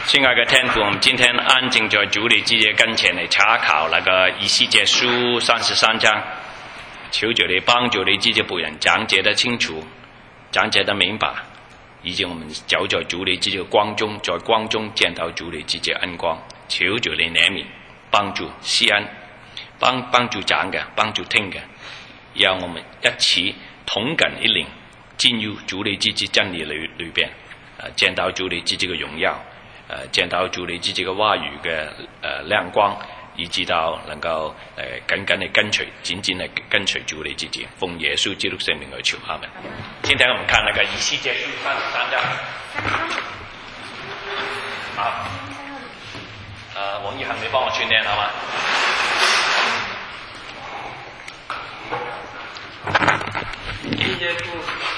亲爱的天父，我们今天安静在主你自己跟前来查考那个以西结书33章，求主你帮助你自己仆人讲解得清楚，讲解得明白，以及我们走在主你自己的光中，在光中见到主你自己的恩光。求主你怜悯，帮助施恩，帮助讲嘅，帮助聽嘅，讓我們一起同感一靈，進入主你自己真理裏邊，見到主你自己嘅榮耀。見到主你自己嘅話語嘅亮光，以至到能夠緊緊地跟隨，緊緊地跟隨主你自己，奉耶穌基督聖名而求，阿們。今天我們看那個以西結書33章。好，王一恒，你幫我串念好嗎？以西結書。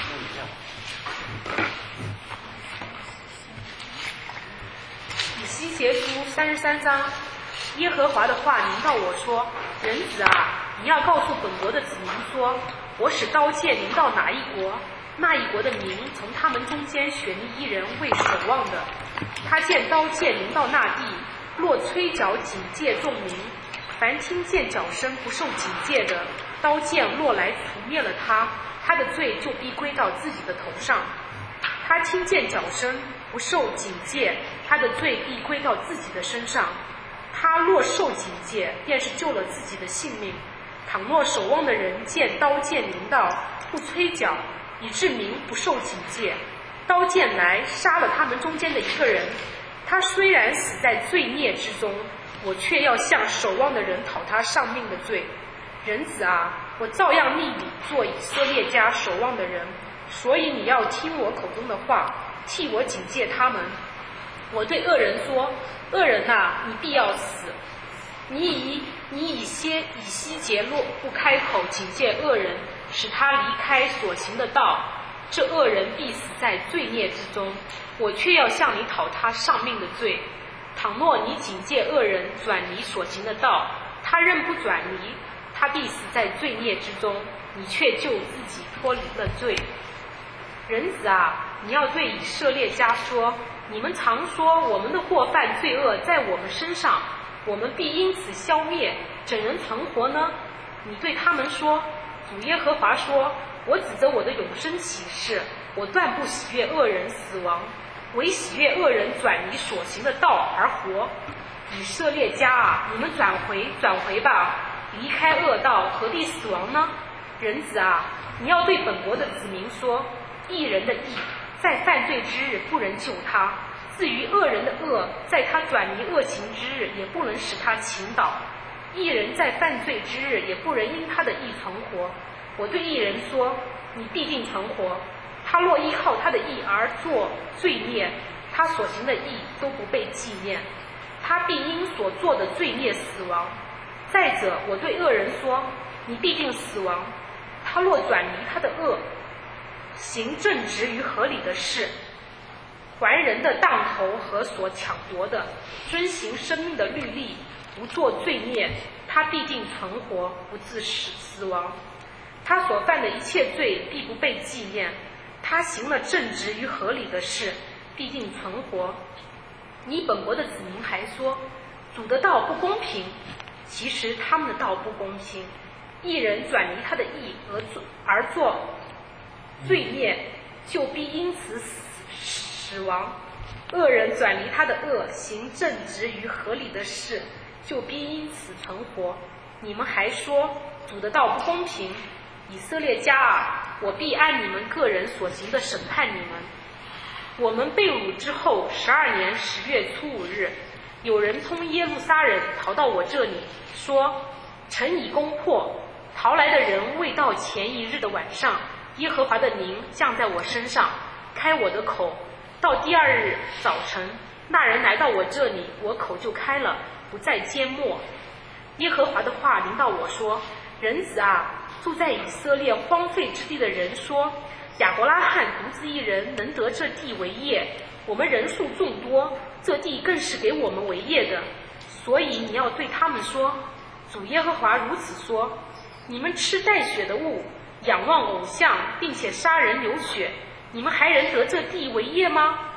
以西結書33章，耶和華的話臨到我說：人子啊，你要告訴本國的子民說，我使刀劍臨到哪一國，那一國的民從他們中間選立一人為守望的。他見刀劍臨到那地，若吹角警戒眾民，凡聽見角聲不受警戒的，刀劍落來除滅了他，他的罪就必歸到自己的頭上。他聽見角聲不受警戒，他的罪必歸到自己的身上。他若受警戒，便是救了自己的性命。倘若守望的人見刀劍臨到，不吹角，以致民不受警戒，刀劍來殺了他們中間的一個人，他雖然死在罪孽之中，我卻要向守望的人討他喪命的罪。人子啊，我照樣立你做以色列家守望的人，所以你要聽我口中的話，替我警戒他們。我對惡人說：惡人啊，你必要死。你以西結若不開口警戒惡人，使他離開所行的道，這惡人必死在罪孽之中，我卻要向你討他喪命的罪。倘若你警戒惡人轉離所行的道，他仍不轉離，他必死在罪孽之中，你卻救自己脫離了罪。人子啊，你要對以色列家說：你們常說我們的過犯罪惡在我們身上，我們必因此消滅，怎能存活呢？你對他們說：主耶和華說，我指着我的永生起誓，我斷不喜悅惡人死亡，唯喜悅惡人轉離所行的道而活。以色列家啊，你們轉回吧，離開惡道，何必死亡呢？人子啊，你要對本國的子民說：義人的義在犯罪之日不能救他，至於惡人的惡，在他轉離惡行之日也不能使他傾倒。義人在犯罪之日也不能因他的義存活。我對義人說：你必定存活。他若依靠他的義而做罪孽，他所行的義都不被紀念，他必因所做的罪孽死亡。再者，我對惡人說：你必定死亡。他若轉離他的惡，行正直與合理的事，還人的當頭和所搶奪的，遵行生命的律例，不做罪孽，他必定存活，不致死亡。他所犯的一切罪必不被紀念，他行了正直與合理的事，必定存活。你本國的子民還說：主的道不公平，其實他們的道不公平。義人轉離他的義而做罪孽，就必因此死亡；惡人轉離他的惡，行正直與合理的事，就必因此存活。你們還說主的道不公平，以色列家啊，我必按你們個人所行的審判你們。我們被擄之後12年10月初5日，有人從耶路撒冷逃到我這裡，說：城已攻破。逃來的人未到前一日的晚上，耶和華的靈降在我身上，開我的口。到第二日早晨，那人來到我這裡，我口就開了，不再緘默。耶和華的話臨到我說：人子啊，住在以色列荒廢之地的人說：亞伯拉罕獨自一人能得這地為業，我們人數眾多，這地更是給我們為業的。所以你要對他們說：主耶和華如此說，你們吃帶血的物，仰望偶像，並且殺人流血，你們還能得這地為業嗎？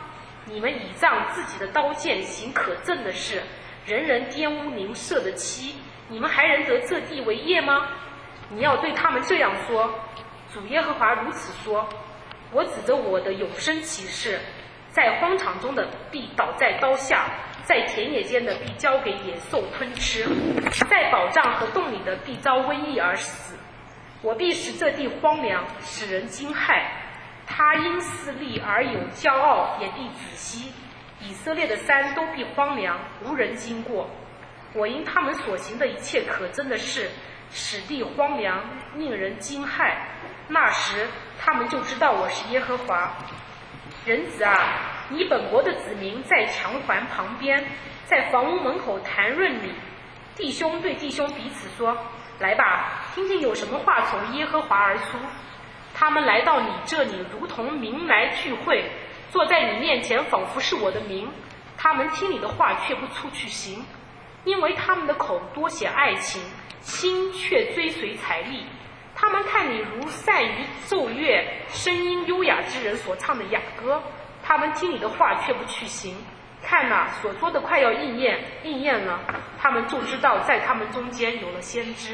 你们倚仗自己的刀剑行可憎的事，人人玷污您设的妻，你们还认得这地为业吗？你要对他们这样说：主耶和华如此说，我指着我的永生起誓，在荒场中的必倒在刀下，在田野间的必交给野兽吞吃，在宝藏和洞里的必遭瘟疫而死。我必使这地荒凉，使人惊骇，他因势利而有骄傲，也必止息。以色列的山都必荒凉，无人经过。我因他们所行的一切可憎的事，使地荒凉，令人惊骇。那时他们就知道我是耶和华。人子啊，你本国的子民在墙环旁边，在房屋门口谈论你。弟兄对弟兄彼此说：来吧，听听有什么话从耶和华而出。他们来到你这里，如同民来聚会，坐在你面前，仿佛是我的民。他们听你的话，却不出去行，因为他们的口多写爱情，心却追随财力。他们看你如善于奏乐、声音优雅之人所唱的雅歌。他们听你的话，却不去行。看哪，所说的快要应验了，他们就知道在他们中间有了先知。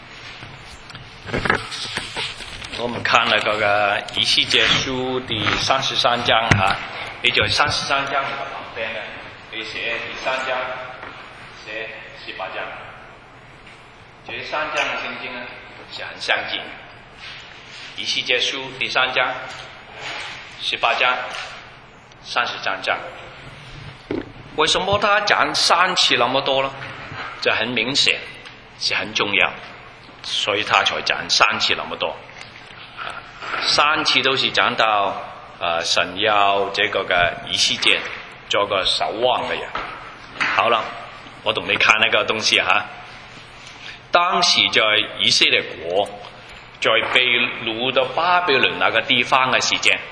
我们看了这个以西结书第33章啊，也就33章的旁边呢，可以写第3章，写18章。这3章的圣经呢是很相近。以西结书第3章、18章、33章。为什么他讲3期那么多呢？这很明显是很重要，所以他才讲3期那么多。3期都是讲到神要这个嘅以西结做个守望嘅人。好了，我同你看那个东西哈。当时在以色列国在被掳到巴比伦那个地方嘅時間，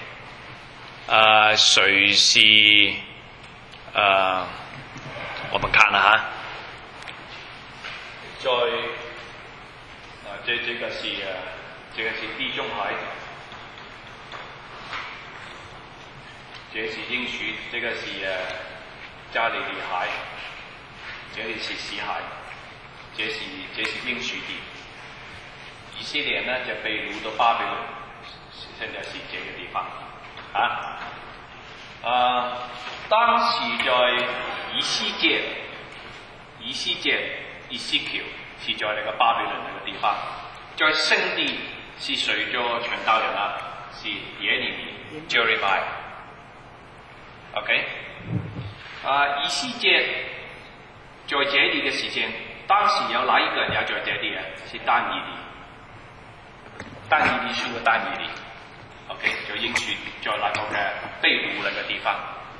誰是我們看啦哈，在這個是地中海，這是應許，這個是加利利海，這裡是死海，這是應許地。以色列呢就被掳到巴比倫，現在是這個地方當時在以西結 Ezekiel 是在那個巴比倫那個地方，在聖地是誰做傳道人啊？是耶利米 Jeremiah。OK， 以西結在這裡嘅時間，當時有哪一個人也在這裡啊？是但以理，但以理書嘅但以理。OK， 就應許在那個嘅被擄那個地方。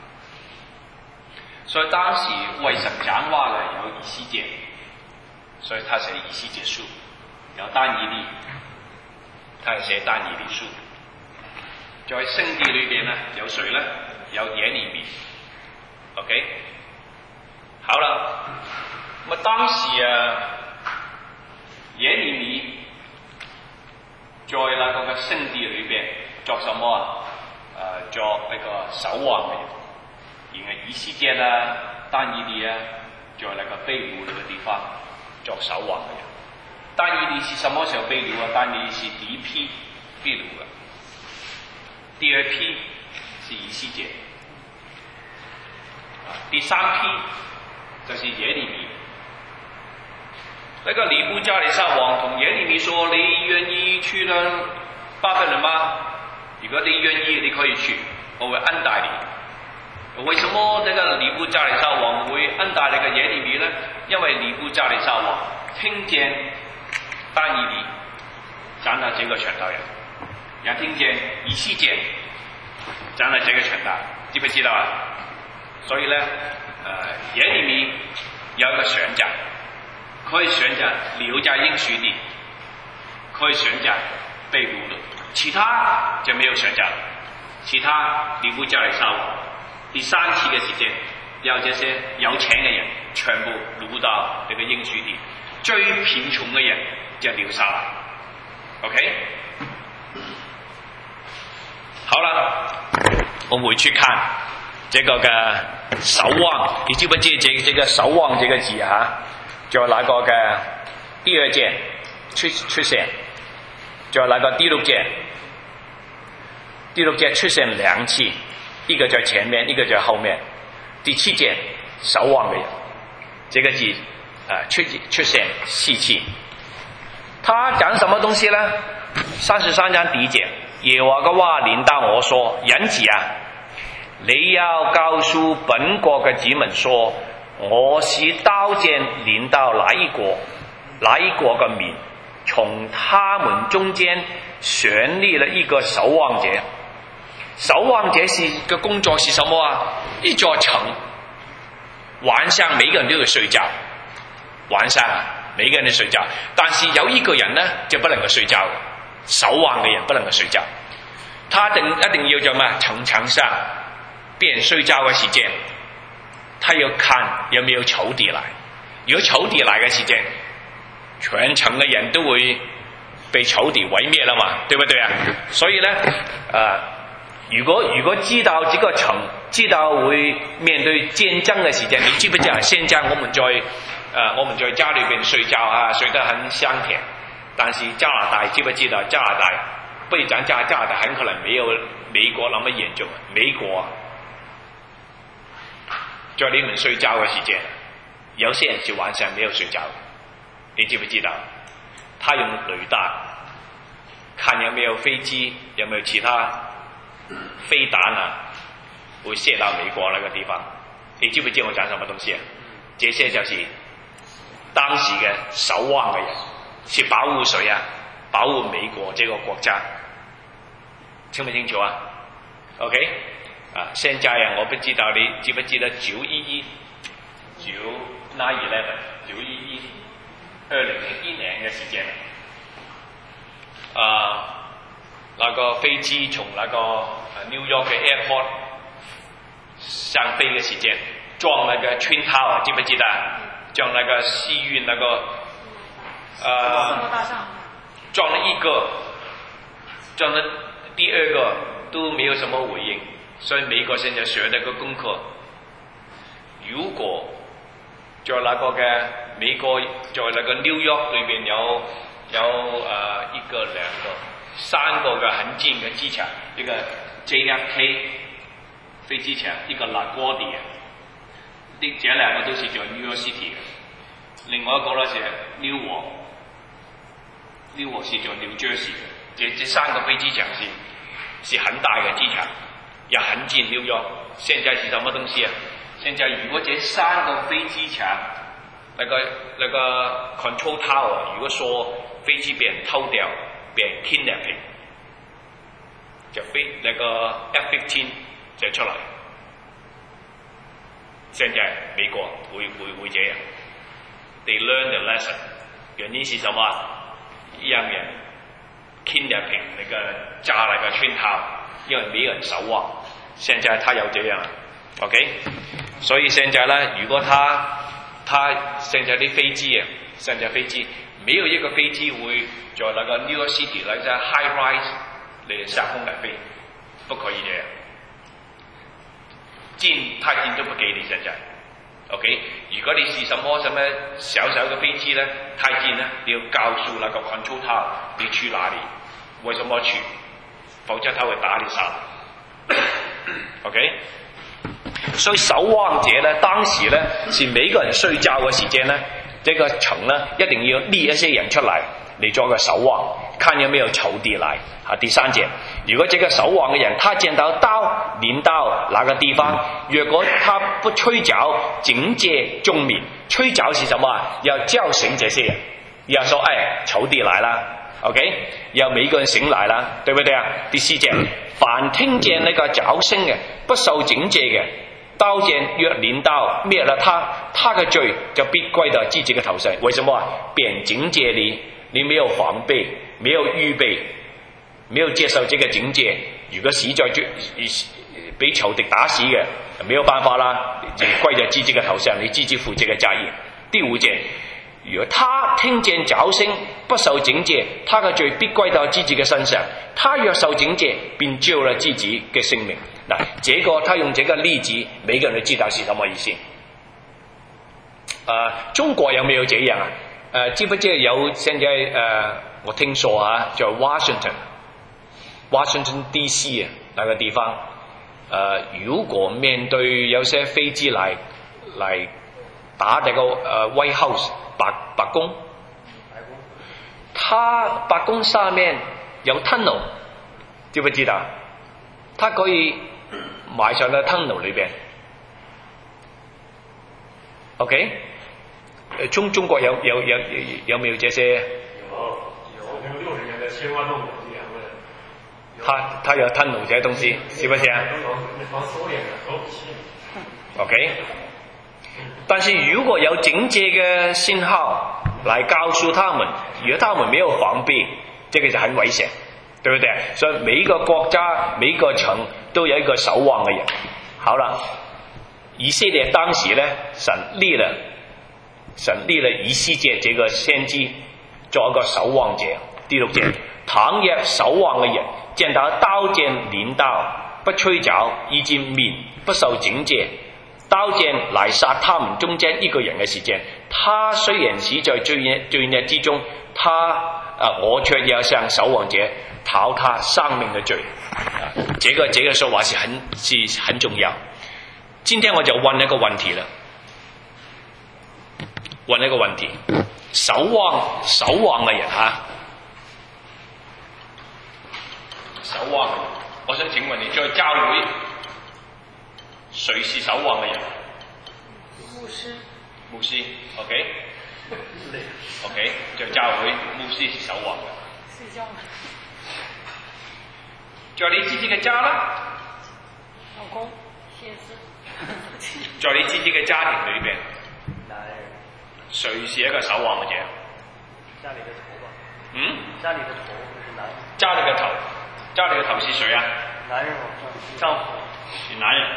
所以當時為神講話嘅有以西結，所以他寫以西結書。有但以理，他係寫但以理書。在聖地裏邊呢，有誰呢？有耶利米。OK， 好了，咁當時耶利米在那個嘅聖地裏邊做什麼啊？做那個守望嘅人。因為以西結啦、但以理啊，在那個被擄那個地方做守望嘅人。但以理是什麼時候被擄啊？但以理是第一批被擄嘅，第二批是以西結，第3批就是耶利米。那個尼布加利撒王同耶利米說：你願意去了巴比倫嗎？如果你願意，你可以去，我會恩待你。為什麼這個尼布加利撒王會恩待那個耶利米呢？因為尼布加利撒王聽見但以理講了這個傳道人，也聽見以西結講了這個傳道，知不知道啊？所以呢，耶利米有一個選擇，可以選擇留在應許地，可以選擇被擄的，其他就沒有選擇。其他尼布加利撒王第3期嘅時間，有這些有錢嘅人全部擄到這個應許地，最貧窮嘅人就留下來。OK， 好了，我回去看这个嘅守望，你知不知这个守望这个字就那个嘅第二节出现，就那个第六节出现2次，一个在前面，一个在后面。第7节守望的人，这个字出现4次。他讲什么东西呢？33章第1节，耶和華嘅話臨到我說：人子你要告訴本國嘅子民說，我是刀劍臨到哪一國嘅民，從他們中間選立了一個守望者。守望者嘅工作是什麼一座城，晚上每個人都要睡覺，晚上每個人都睡覺，但是有一個人呢就不能夠睡覺，守望嘅人不能夠睡覺，他一定要做咩？城上別人睡覺嘅時間，他要看有沒有仇敵來。如果仇敵來嘅時間，全城嘅人都會被仇敵毀滅啦嘛，對不對所以呢如果知道這個城，知道會面對戰爭嘅時間，你知不知現在我們在家裏邊睡覺睡得很香甜，但是加拿大知不知道加拿大不如講加拿大很可能沒有美國那麼嚴重。美國在你們睡覺嘅時間，有些人是晚上沒有睡覺，你知不知道？他用雷達看有沒有飛機，有沒有其他飛彈會射到美國那個地方。你知不知我講什麼東西這些就是當時嘅守望嘅人，是保護誰保護美國這個國家，清不清楚？OK 現在我不知道你知不知道911 2001年嘅時間那個飛機從那個 New York 嘅 airport 上飛嘅時間撞那個 Twin Tower， 知不知道？撞那個西運那個撞了一個，撞了第2個都沒有什麼回應，所以美國現在學那個功課，如果在那個嘅美國在那個 New York 裏邊有1個2個3個嘅很近嘅機場，一個 JFK 飛機場，一個 LaGuardia，這2個都是在 New York City 嘅，另外一個呢是 Newark 是在 New Jersey 嘅，這3個飛機場是很大嘅機場，也很近 New York。現在是什麼東西現在如果這3個飛機場那個 control tower 如果說飛機被人偷掉，被人 kidnapping， 就那個 F-15 就出來。現在美國會這樣 ，they learn the lesson。原因是什麼？讓人 kidnapping 那個炸那個圈套，因為沒有人守望。現在他有這樣 ，OK？ 所以現在呢，如果他現在啲飛機現在飛機沒有一個飛機會在那個 New York City 那個 high rise 嚟上空嚟飛，不可以這樣。太近都不給你現在 ，OK？ 如果你是什麼小嘅飛機呢，太近呢，你要告訴那個 control tower 你去哪裡，為什麼去，否則他會打你殺。OK？ 所以守望者呢，當時呢是每個人睡覺嘅時間呢，這個城呢一定要列一些人出來做個守望，看有沒有仇敵來。第3節，如果這個守望嘅人，他見到刀臨到那個地方，若果他不吹角警戒眾民，吹角是什麼？要叫醒這些人，要說仇敵來了 ，OK？ 要每個人醒來了，對不對第4節，凡聽見那個角聲嘅，不受警戒嘅，刀劍若臨到滅了他的罪就必歸到自己嘅頭上。為什麼？別人警戒你沒有防備，沒有預備，沒有接受這個警戒，如果死在被仇敵打死嘅，沒有辦法啦，就歸在自己嘅頭上，你自己負這個責任。第5節，如果他聽見角聲不受警戒，他嘅罪必歸到自己嘅身上，他若受警戒便救了自己嘅性命。 那结果他用这个例子，每个人都知道是什么意思。中国有没有这样啊？知不知有现在我听说啊，叫 Washington DC 那个地方，如果面对有些飞机来打这个White House 白宫，它白宫上面有 tunnel， 知不知道？它可以埋上在 tunnel 裏邊。OK， 中國有沒有這些？ 有60年的青蛙洞有这样的。 它有 tunnel 這些東西，是不是啊防搜臉的核武器。 ？OK， 但是如果有警戒嘅信號來告訴他們，如果他們沒有防備，這個就很危險，對不對？所以每一個國家、每一個城都有一個守望嘅人。好了，以色列當時呢，神立了以西結這個先知做一個守望者。第6節，倘若守望嘅人見到刀劍臨到，不吹走，以致面不受警戒，刀劍來殺他們中間一個人嘅時間，他雖然死在罪孽之中，我卻要向守望者討他生命的罪。這個說話是很重要。今天我就問一個問題了，守望嘅人守望，我想請問你，在教會誰是守望嘅人？牧師 OK， 在教會牧師是守望嘅。 睡覺了。 在你自己嘅家啦， 老公，先生。 在你自己嘅家庭裏邊，誰是一個守望嘅者？ 家裡的頭吧。 嗯？ 家裡的頭就是男人。 家裡嘅頭是誰啊？ 男人丈夫。 是男人。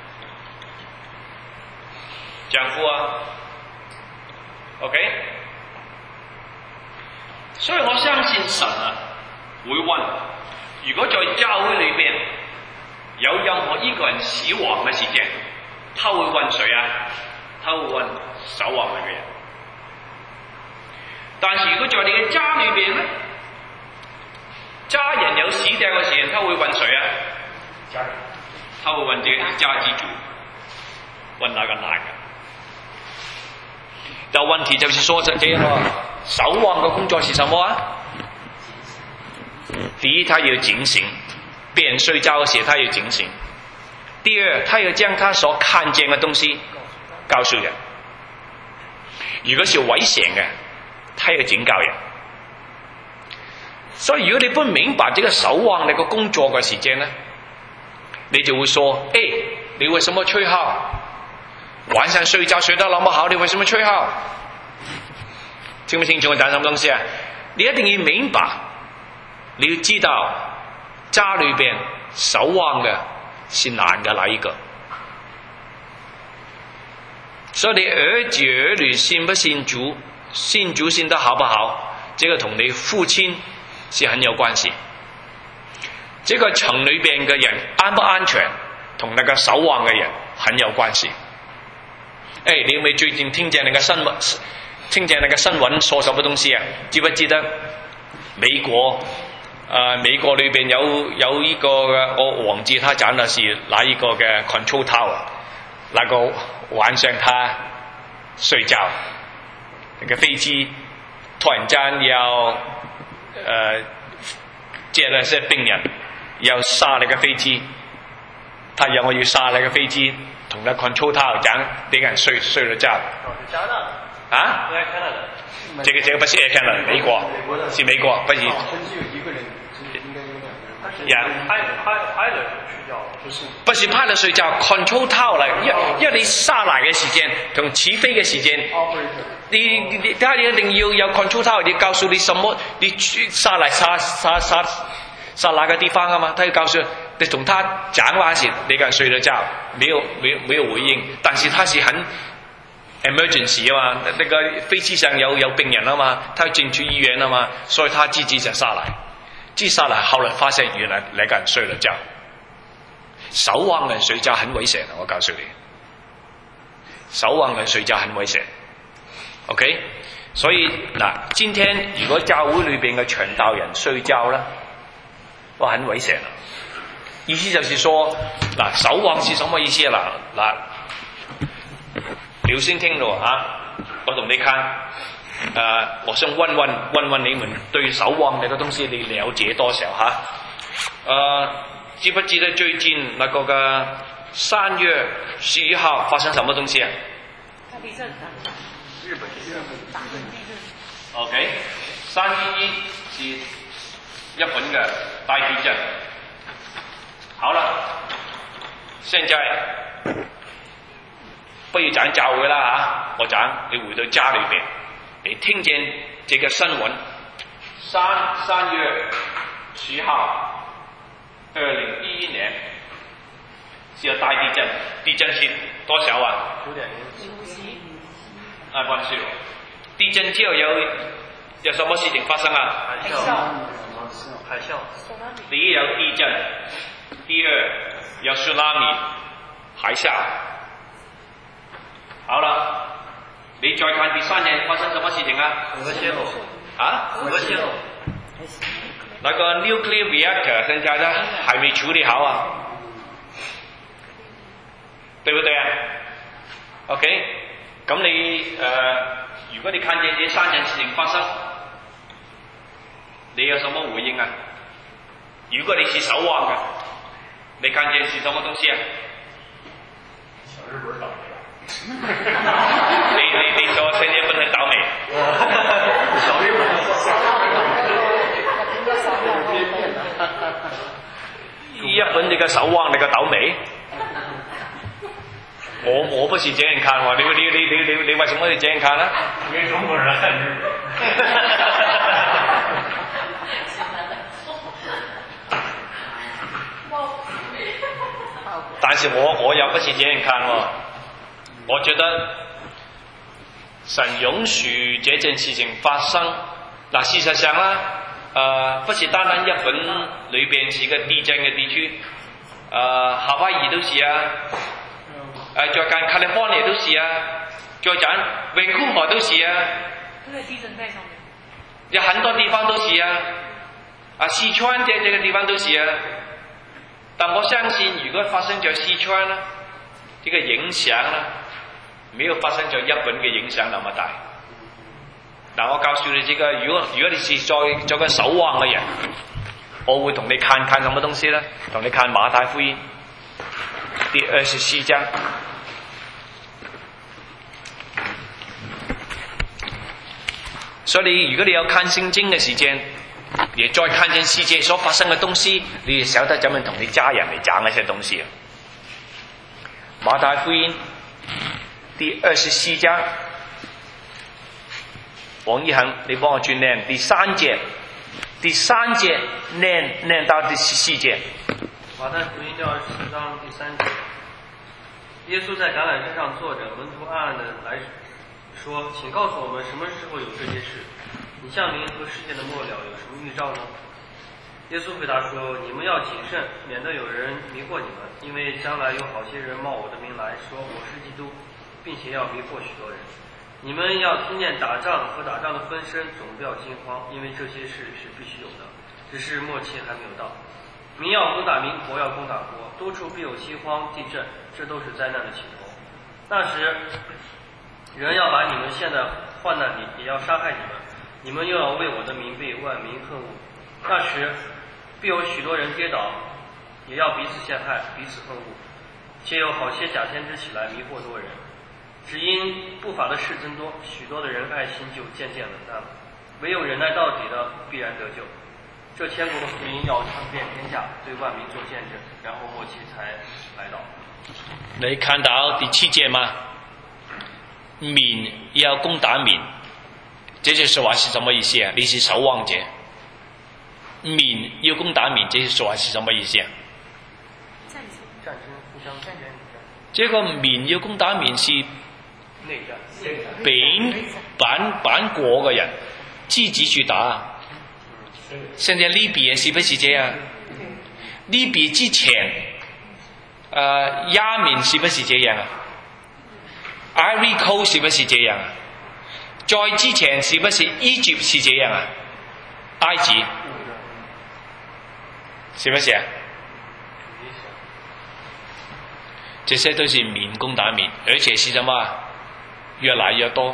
丈夫啊 ，OK。所以我相信神啊，會問，如果在教會裏邊有任何一個人死亡嘅事情，他會問誰啊？他會問守望嘅人。但是如果在你嘅家裏邊呢，家人有死掉嘅時間，他會問誰啊？ 家人。 他會問這個家之主，問那個男人。但問題就是說這樣咯，守望嘅工作是什麼啊？第一，他要警醒，別人睡覺嘅時候，他要警醒；第二，他要將他所看見嘅東西告訴人。如果是危險嘅，他要警告人。所以如果你不明白這個守望你個工作嘅時間呢，你就會說：你為什麼吹號？晚上睡覺睡得那麼好，你為什麼吹號？聽不清楚我講什麼東西啊？你一定要明白，你要知道家裏邊守望嘅是男嘅那一個。所以你兒子兒女信不信主，信主信得好不好，這個同你父親是很有關係。這個城裏邊嘅人安不安全，同那個守望嘅人很有關係。你有沒有最近聽見那個新聞說什麼東西啊？知不知得美國裏邊有一個我忘記他講的是哪一個嘅 control tower， 那個晚上他睡覺，那個飛機突然間要接了些病人，要殺那個飛機，他讓我要殺那個飛機。同那 control tower 講，俾人睡了覺。 加拿大。 啊？這個不是 Air Canada， 美國，是美國，不是。不是派了睡覺 ，control tower 嚟，因為你殺來嘅時間同起飛嘅時間，他一定要有 control tower，你告訴你什麼，你殺來殺哪個地方啊嘛？他要告訴你同他講話時，你個人睡了覺，沒有回應，但是他是很 emergency 啊嘛，那個飛機上有病人啊嘛，他要進去醫院啊嘛，所以他自己就殺來，後來發現原來那個人睡了覺。 守望人睡覺很危險，我告訴你，守望人睡覺很危險。OK， 所以嗱，今天如果教會裏邊嘅傳道人睡覺啦，哇，很危險啊！意思就是說，嗱，守望是什麼意思啊？嗱，你要先聽咯嚇，我同你看，我想問問你們對守望呢個東西你了解多少嚇？記不記得最近那個嘅3月11號發生什麼東西啊？ 大地震。 日本大地震。 OK， 3.11是日本嘅大地震。好了，現在不要講教會啦嚇，我講你回到家裏邊，你聽見這個新聞，3月10號，2011年是有大地震，地震是多少啊？9.0。啊，關係咯。地震之後有什麼事情發生啊？ 海嘯。 第一有地震，第二有 tsunami 海嘯。好了，你再看第3年發生什麼事情啊？ 核泄漏。 啊？ 核泄漏。 那個 nuclear reactor 現在呢還沒處理好啊，對不對啊 ？OK， 咁你如果你看見這3件事情發生，你有什麼回應啊？如果你是守望嘅，你看見是什麼東西啊？ 小日本倒霉了。 你說現在不能倒霉。 小日本。 日本這個守望，你個倒霉？我不是這樣看喎，你為什麼要這樣看呢？ 因為中國人恨日本。 但是我又不是這樣看喎，我覺得神允許這件事情發生。嗱，事實上啦，不是單單日本裏邊是個地震嘅地區，夏威夷都是啊，再講 California 都是啊，再講Vancouver都是啊， 都在地震帶上面。 有很多地方都是啊，四川這個地方都是啊。但我相信，如果發生在四川呢，這個影響呢，沒有發生在日本嘅影響那麼大。嗱，我告訴你，這個如果你是做個守望嘅人，我會同你看什麼東西呢？同你看馬太福音第24章。所以如果你有看聖經嘅時間，也再看見世界所發生嘅東西，你就曉得怎樣同你家人嚟講一些東西。馬太福音第24章，王一恒，你幫我轉念第3節，第3節念到第14節。 馬太福音第24章第3節，耶穌在橄欖山上坐着，門徒暗暗地來說：“請告訴我們什麼時候有這些事？你降臨和世界的末了有什麼預兆呢？”耶穌回答說：“你們要謹慎，免得有人迷惑你們，因為將來有好些人冒我的名來說我是基督，並且要迷惑許多人。你們要聽見打仗和打仗的風聲，總不要驚慌，因為這些事是必須有的，只是末期還沒有到。民要攻打民，國要攻打國，多處必有饑荒、地震，這都是災難的起頭。那時，人要把你們陷在患難裡，也要殺害你們。你們又要為我的名被萬民恨惡。那時，必有許多人跌倒，也要彼此陷害，彼此恨惡。且有好些假先知起來迷惑多人。只因不法的事增多，許多的人愛心就漸漸冷淡了。唯有忍耐到底的，必然得救。這天國的福音要傳遍天下，對萬民做見證，然後末期才來到。 你看到第7節嗎？民要攻打民，這句說話是什麼意思啊？你是守望者，民要攻打民，這句說話是什麼意思啊？ 戰爭互相戰爭。 這個民要攻打民是內戰， 本國嘅人自己去打。現在利比也是不是這樣？利比之前亚敏是不是这样啊 ？Ivory Coast 是不是这样啊？在之前是不是 Egypt 是这样啊？埃及是不是啊？这些都是民攻打民，而且是什么？越来越多。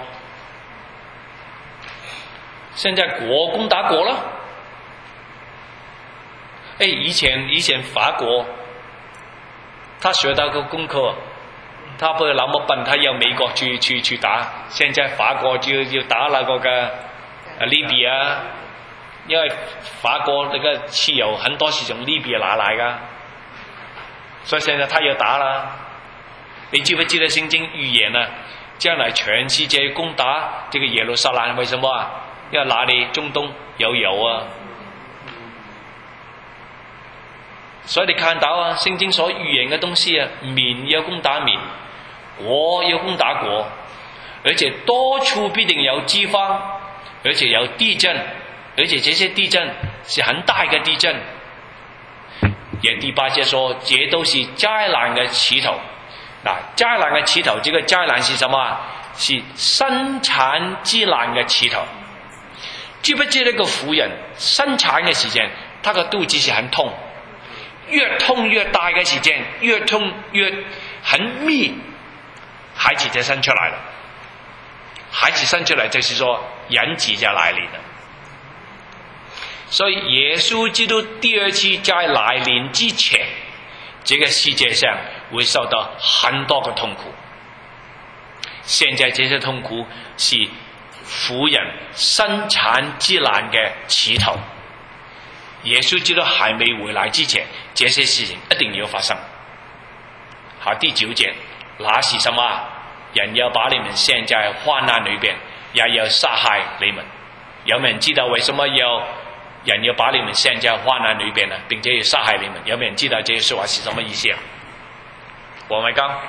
现在国攻打国了。以前法国，他学到个功课，他不那么笨，他要美国去打。现在法国就打那个利比亚，因为法国那个汽油很多是从利比亚拿来的，所以现在他要打了。你记不记得圣经预言呢？将来全世界攻打这个耶路撒冷，为什么啊？要哪里中东有油啊？所以你看到啊，圣经所预言的东西啊，民要攻打民，国要攻打国，而且多处必定有饥荒，而且有地震，而且这些地震是很大一个地震。也第8节说，这都是灾难的起头。灾难的起头，这个灾难是什么？是生产之难的起头。知不知那个妇人生产的时间，她个肚子是很痛，越痛越大的时间，越痛越很密，孩子就生出来了。孩子生出来就是说人子就来临了。所以耶稣基督第2次在来临之前，这个世界上会受到很多的痛苦。现在这些痛苦是妇人生产之难的起头。耶稣基督还没回来之前，这些事情一定要发生。好，第9节，那是什么？人要把你们陷在患难里边，也要杀害你们。有没有人知道为什么人要把你们陷在患难里边呢？并且要杀害你们？有没有人知道这些说话是什么意思啊？我们讲，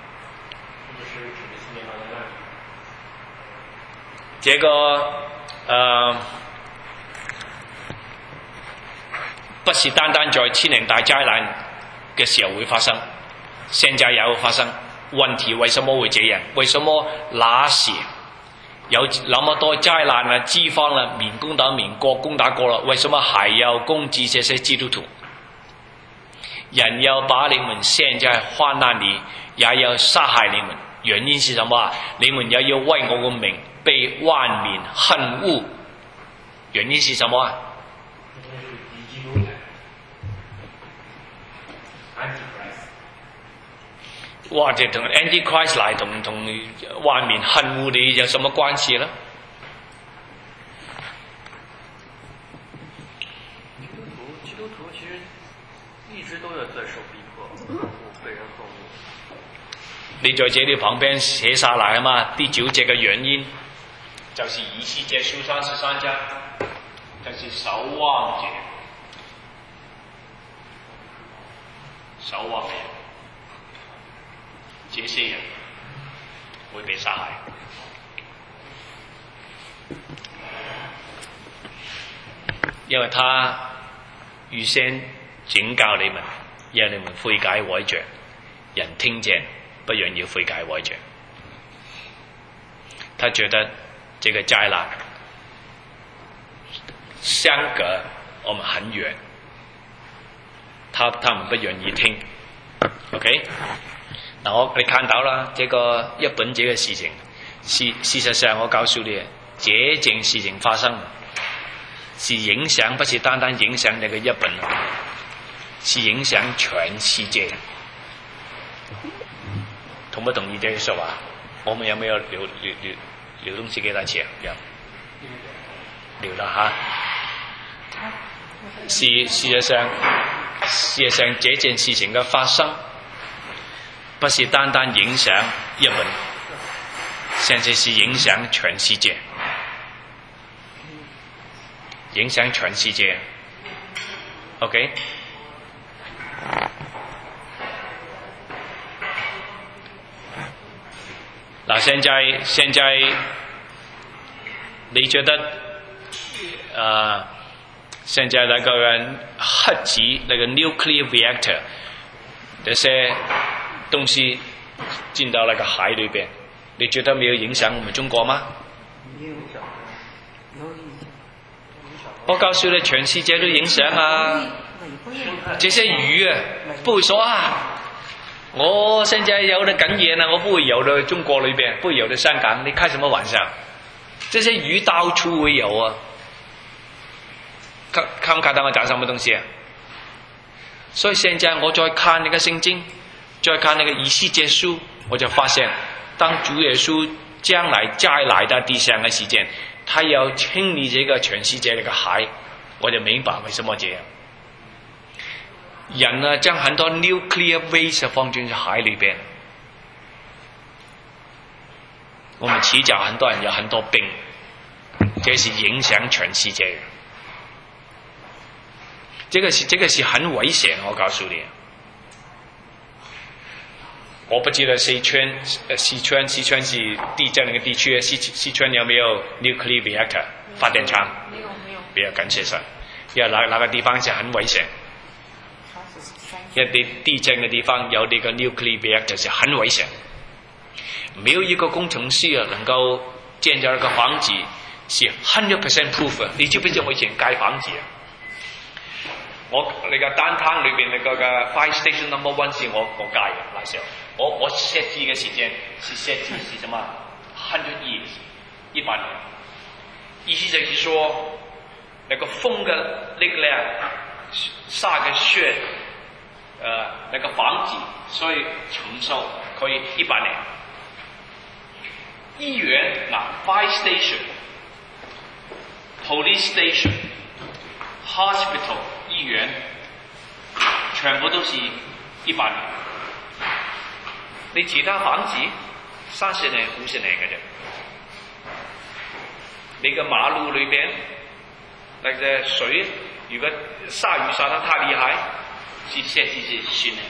这个不是单单在千年大灾难的时候会发生，现在也会发生。问题为什么会这样？为什么那时有那么多灾难啊、饥荒啊、民攻打民、国攻打国了？为什么还要攻击这些基督徒？人要把你们陷在患难里，也要杀害你们。原因是什么？你们也要为我的名被万民恨恶。原因是什么？哇，这同 Antichrist 来同万民恨恶你有什么关系呢？ 基督徒其实一直都有在受逼迫，被人恨恶。 你在这里旁边写下来嘛？第9节的原因就是以西结书33章，就是守望者，守望者。这些人会被杀害，因为他预先警告你们，让你们悔改改正。人听见不愿意悔改改正，他觉得这个灾难相隔我们很远，他们不愿意听。OK。你看到啦，这个日本这个事情，事实上我告诉你，这件事情发生是影响，不是单单影响那个日本，是影响全世界。同不同意这个说话？我们有没有留东西给他讲？有，留了哈。事实上，这件事情的发生，不是单单影响日本，甚至是影响全世界，影响全世界。OK， 那现在你觉得现在那个核子那个 nuclear reactor 这些东西进到那个海里边，你觉得没有影响我们中国吗？ 有影响，有影响。 我告诉你，全世界都影响啊！这些鱼啊，不会说啊，我现在游得更远了，我不会游到中国里边，不会游到香港。你开什么玩笑？这些鱼到处会有啊！看不看到我讲什么东西啊？所以现在我再看那个圣经，再看那个以西结书，我就发现，当主耶稣将来再来到地上的时间，他要清理这个全世界那个海，我就明白为什么这样。人呢，将很多 nuclear waste 放进海里边，我们起脚很多人有很多病，这是影响全世界的。这个是很危险，我告诉你。我不知道四川是地震那个地区，四川有没有 nuclear reactor 发电厂？没有。没有，感谢神。因为那个地方是很危险。因为地震的地方有那个 nuclear reactor 是很危险。没有一个工程师能够建造一个房子是 100% proof。你知不知我以前盖房子啊？我那個單灘裏邊那個 Fire Station No. 1是我蓋嘅那時候，我設置嘅時間是設置是什麼100 years 100年，意思就是說那個風嘅力量撒嘅雪，那個房子所以承受可以100年。醫院Fire Station、Police Station、Hospital。醫院全部都是100年，你其他房子30年、50年嘅啫。你個馬路裏邊那個水，如果下雨下得太厲害，是設置是10年，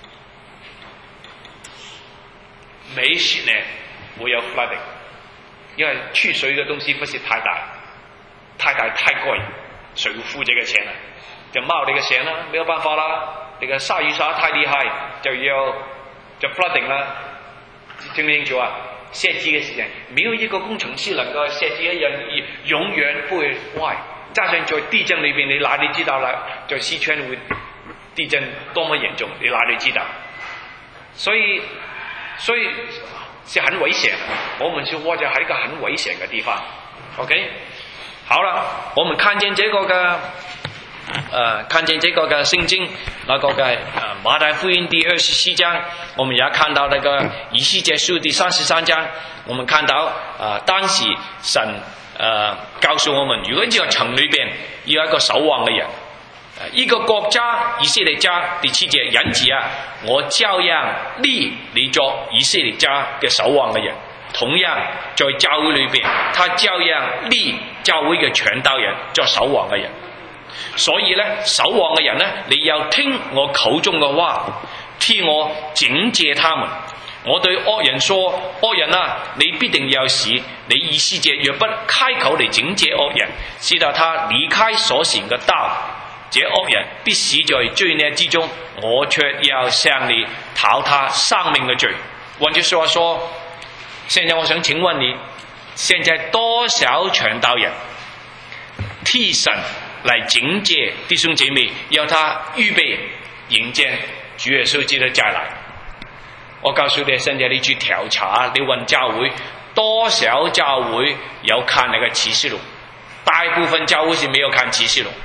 每10年會有 flooding， 因為出水嘅東西不是太大太貴，誰會付這個錢啊？就冒你個險啦，沒有辦法啦。你個下雨下得太厲害，就 flooding 啦。聽唔清楚啊？設計嘅時間，沒有一個工程師能夠設計一樣永遠不會壞。加上在地震裏邊，你哪裡知道啦？在四川會地震多麼嚴重，你哪裡知道？所以是很危險。我們是活在喺一個很危險嘅地方。OK， 好了，我們看見這個嘅。看見這個嘅聖經，那個嘅馬太福音第24章，我們也看到那個以西結書第33章，我們看到當時神告訴我們，如果這個城裏邊要有一個守望嘅人，一個國家以色列家第7節，因此我照樣立你作以色列家嘅守望嘅人。同樣在教會裏邊，他照樣立教會嘅傳道人作守望嘅人。所以咧，守望嘅人咧，你要聽我口中嘅話，替我警戒他們。我對惡人說：惡人啊，你必定要死。你以西結若不開口嚟警戒惡人，使到他離開所行嘅道，這惡人必死在罪孽之中。我卻要向你討他生命嘅罪。換句說話說，現在我想請問你，現在多少傳道人替神來警戒弟兄姐妹，要他預備迎接主耶穌基督再來。我告訴你，現在你去調查，你問教會，多少教會有看那個啟示錄？大部分教會是沒有看啟示錄。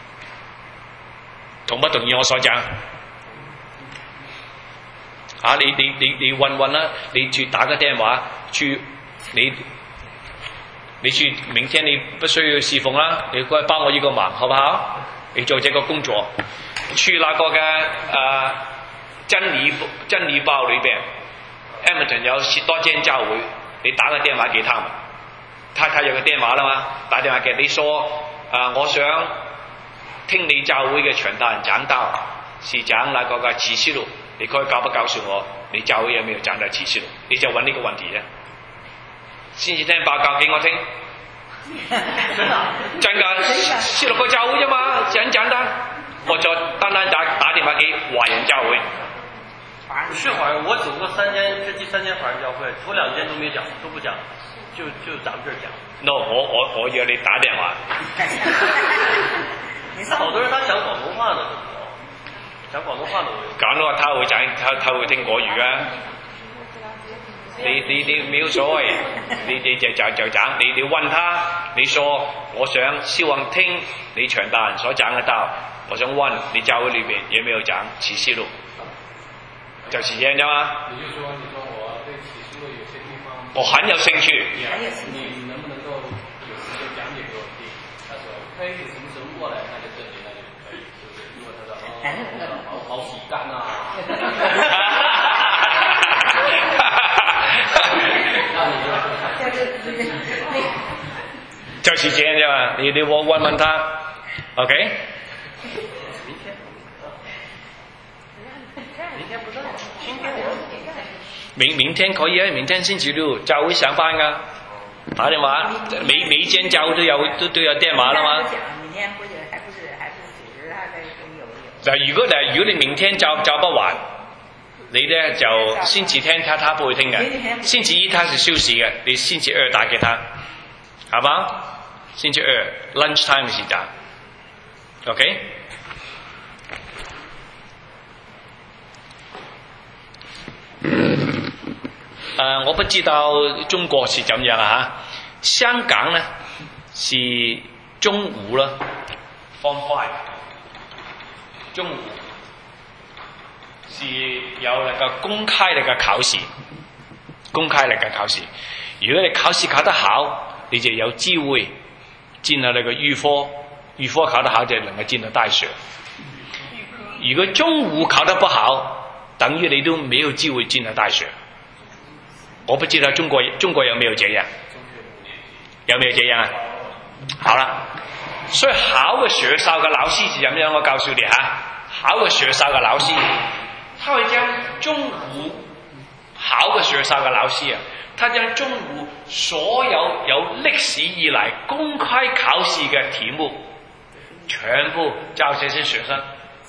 同不同意我所講？你問啦，你去打個電話去你去明天你不需要侍奉啦，你過來幫我一個忙，好不好？你做這個工作，去那個嘅真理報裏邊 ，Edmonton 有10多間教會，你打個電話給他們，他有個電話啦嘛，打電話給你說，我想聽你教會嘅傳道人講道，是講那個嘅啟示錄，你可以告訴我，你教會有沒有講到啟示錄？你就問呢個問題啫。先至聽報告給我聽，真㗎，16個教會啫嘛，很簡單。我就單單打電話給華人教會， 是华人，我走过3间，这第3间华人教会，头2间都没讲，都不讲，就咱们这儿讲。 No， 我要你打電話。 好多人他講廣東話呢，講廣東話的。 講咯，他會聽國語啊。你沒有所謂，你就講，你問他，你說我想希望聽你傳道人所講嘅道，我想問你教會裏邊有沒有講啟示錄，就是這樣啫嘛。 你就說我對啟示錄有些地方我很有興趣。 你能不能夠有時間講解給我聽？他說可以，什麼時候過來，那就這裡那就可以，是不是？如果他說好時間啊。 就是這樣啫嘛，你我問他 ，OK？ 明天可以啊，明天星期六教會上班噶，打電話，每間教會都有電話啦嘛。 明天或者還不是組織他的有。 嗱，如果你明天教不完，你咧就星期天他不會聽嘅，星期一他是休息嘅，你星期二打給他，好嗎？星期二 lunch time 時間 ，OK？ 我不知道中國是怎樣啊嚇，香港呢是中午啦 ，Form 5， 中午是有那個公開嚟嘅考試，公開嚟嘅考試。如果你考試考得好，你就有機會進到那個預科，預科考得好就能夠進到大學。如果中午考得不好，等於你都沒有機會進到大學。我不知道中國有沒有這樣？有沒有這樣啊？好了，所以好嘅學校嘅老師是怎樣？我告訴你嚇，好嘅學校嘅老師，他會將中午好嘅學校嘅老師啊，他將中午所有歷史以來公開考試嘅題目，全部教這些學生。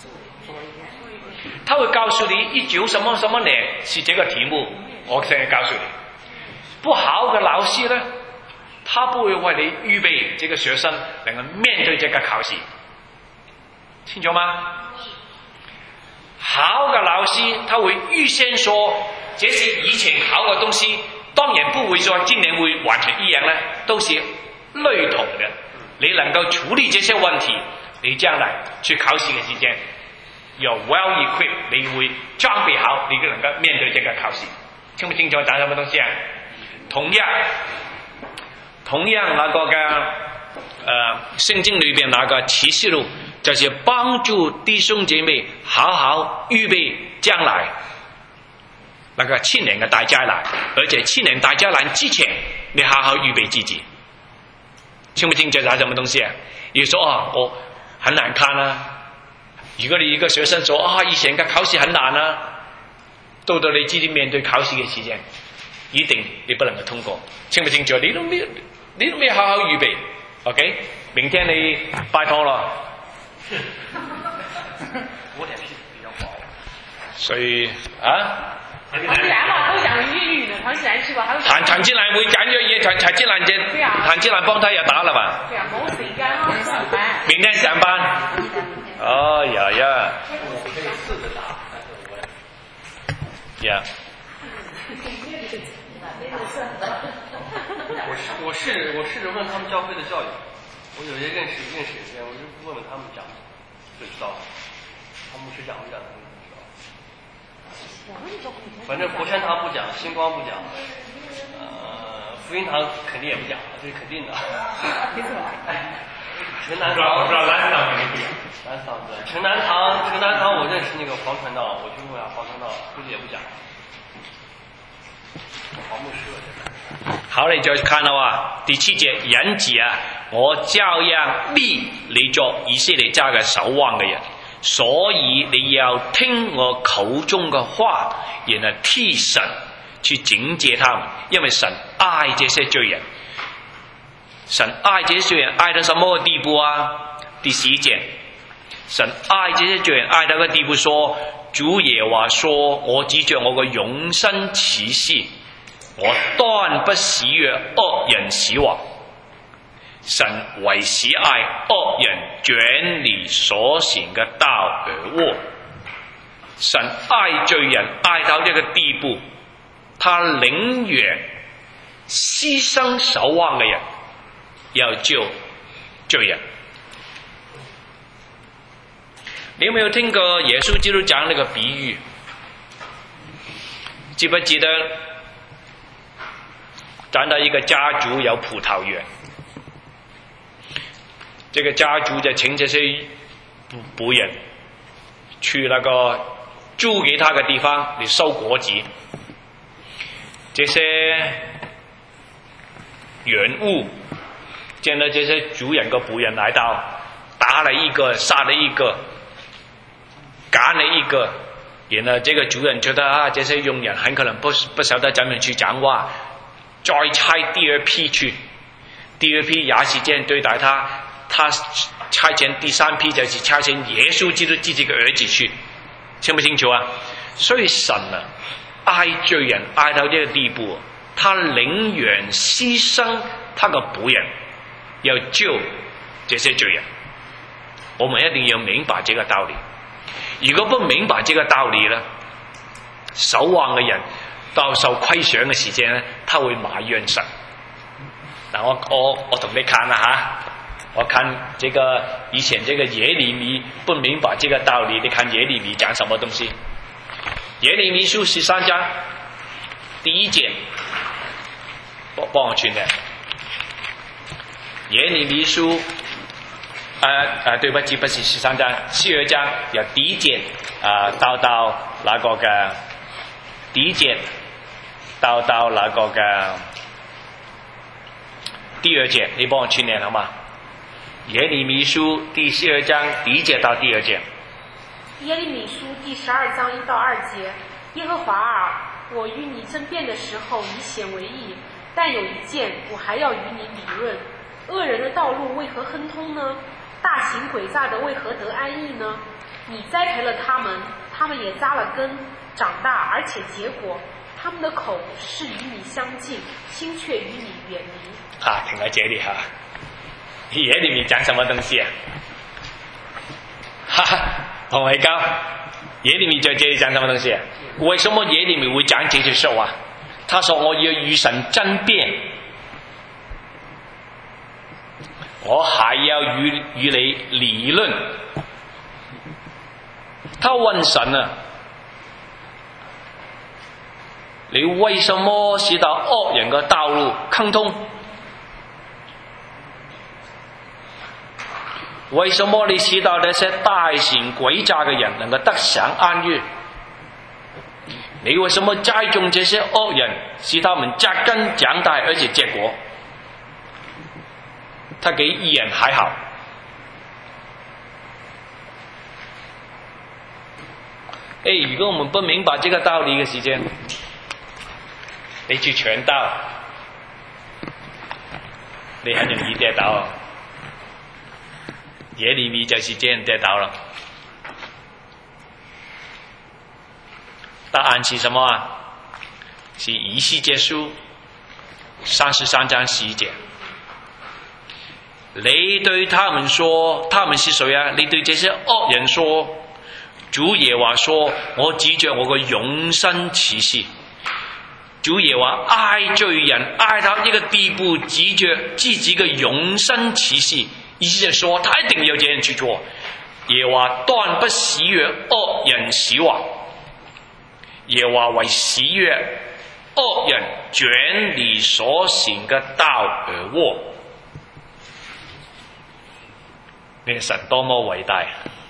他會告訴你19什麼什麼年是這個題目。我現在告訴你，不好的老師呢，他不會為你預備這個學生能夠面對這個考試，清楚嗎？好的老師他會預先說，這是以前考嘅東西，當然不會說今年會完全一樣呢，都是類同的。你能夠處理這些問題，你將來去考試嘅時間要 well equipped， 你會裝備好，你就能夠面對這個考試。清不清楚講什麼東西啊？同樣那個嘅聖經裏邊那個啟示錄，就是幫助弟兄姐妹好好預備將來那個7年嘅大災難，而且7年大災難之前，你好好預備自己。清不清楚講什麼東西啊？你說我很難看啊，如果你一個學生說以前嘅考試很難啊，到你自己面對考試嘅時間，一定你不能夠通過，清不清楚？你都未好好預備 ，OK？ 明天你拜託咯。 我臉皮比較薄。 所以啊， 唐志蘭嘛，都講粵語呢。唐志蘭去過，還有譚志蘭會講咗嘢，譚志蘭啫，譚志蘭幫他也打了吧？ 對啊，冇時間啊，上班。 明天上班。哦呀呀。 我可以試着打。 Yeah. 我試着問他們教會的教友，我有些認識一些，我就問問他們講，就知道了。他們牧師講不講，他們不知道。反正佛山堂不講，星光不講，福音堂肯定也不講，這是肯定的。城南堂我知道蘭堂肯定不講。 蘭堂對，城南堂我認識那個黃傳道，我去過呀，黃傳道估計也不講。 好，你再看啦喎，第7節人子啊，我照樣立你作以色列家嘅守望嘅人，所以你要聽我口中嘅話，然後替神去警戒他們，因為神愛這些罪人。神愛這些罪人愛到什麼地步啊？第11節，神愛這些罪人愛到個地步說， 主耶和華說：我指着我個永生啟示，我斷不喜悅惡人死亡。神為喜愛惡人轉離所行嘅道而惡。神愛罪人愛到這個地步，他寧願犧牲守望嘅人，要救罪人。你有沒有聽過耶穌基督講那個比喻？記不記得講到一個家族有葡萄園，這個家族就請這些僕人去那個租給他的地方嚟收果子。這些園務見到這些主人的僕人來到，打了一個，殺了一個，趕了一個，然後這個主人覺得這些傭人很可能不曉得怎麼去講話，再差第二批去，第二批也是這樣對待他，他差遣第三批就是差遣耶穌基督自己的兒子去，清不清楚啊？所以神愛罪人愛到這個地步，他寧願犧牲他的僕人，要救這些罪人。我們一定要明白這個道理。如果不明白這個道理呢，守望嘅人到受虧損嘅時間呢，他會埋怨神。嗱，我同你看啦吓，我看這個以前這個耶利米不明白這個道理，你看耶利米講什麼東西？耶利米書13章第1節，幫我傳嘅。耶利米書對不起，不是13章，42章由第1節到那個嘅第1節到那個嘅第2節，你幫我串念好嗎？耶利米書第42章第1節到第2節。 耶利米書第12章1到2節，耶和華啊，我與你爭辯的時候，以顯為義，但有一件我還要與你理論：惡人的道路為何亨通呢？大行詭詐的為何得安逸呢？你栽培了他們，他們也扎了根，長大而且結果。他們的口是與你相近，心卻與你遠離。 停喺這裡哈，耶利米講什麼東西啊？同你講，耶利米在這裡講什麼東西啊？為什麼耶利米會講這些說話？他說我要與神爭辯，我還要與你理論。他問神啊，你為什麼使到惡人的道路亨通？為什麼你使到那些大行詭詐的人能夠得享安逸？你為什麼栽種這些惡人，使他們扎根長大而且結果？他給義人還好。如果我們不明白這個道理的時間，你去傳道，你很容易跌倒。耶利米就是這樣跌倒了。答案是什麼啊？是以西結書33章11節。你對他們說，他們是誰啊？你對這些惡人說，主耶和華說，我指着我個永生啟示。主耶和華愛罪人愛到一個地步，指着自己嘅永生啟示，意思就說他一定要這樣去做。耶和華斷不喜悅惡人死亡，耶和華為喜悅惡人轉離所行嘅道而惡。你嘅神多麼偉大，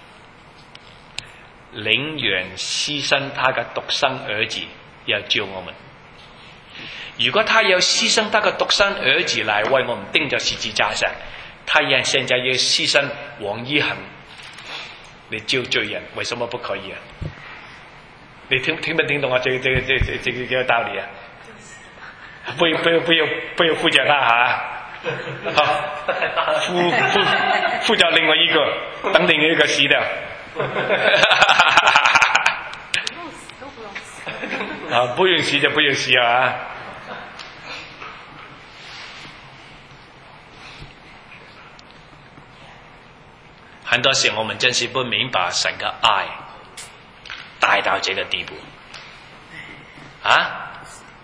寧願犧牲他嘅獨生兒子要救我們。如果他要犧牲他嘅獨生兒子來為我們釘在十字架上，他也現在要犧牲王一恒嚟救罪人，為什麼不可以啊？你聽不聽懂啊？這個道理啊？不要呼叫他哈。呼叫另外一個，等另外一個死掉。 啊，不允许就不允许啊。很多时我们真是不明白神的爱大到这个地步啊！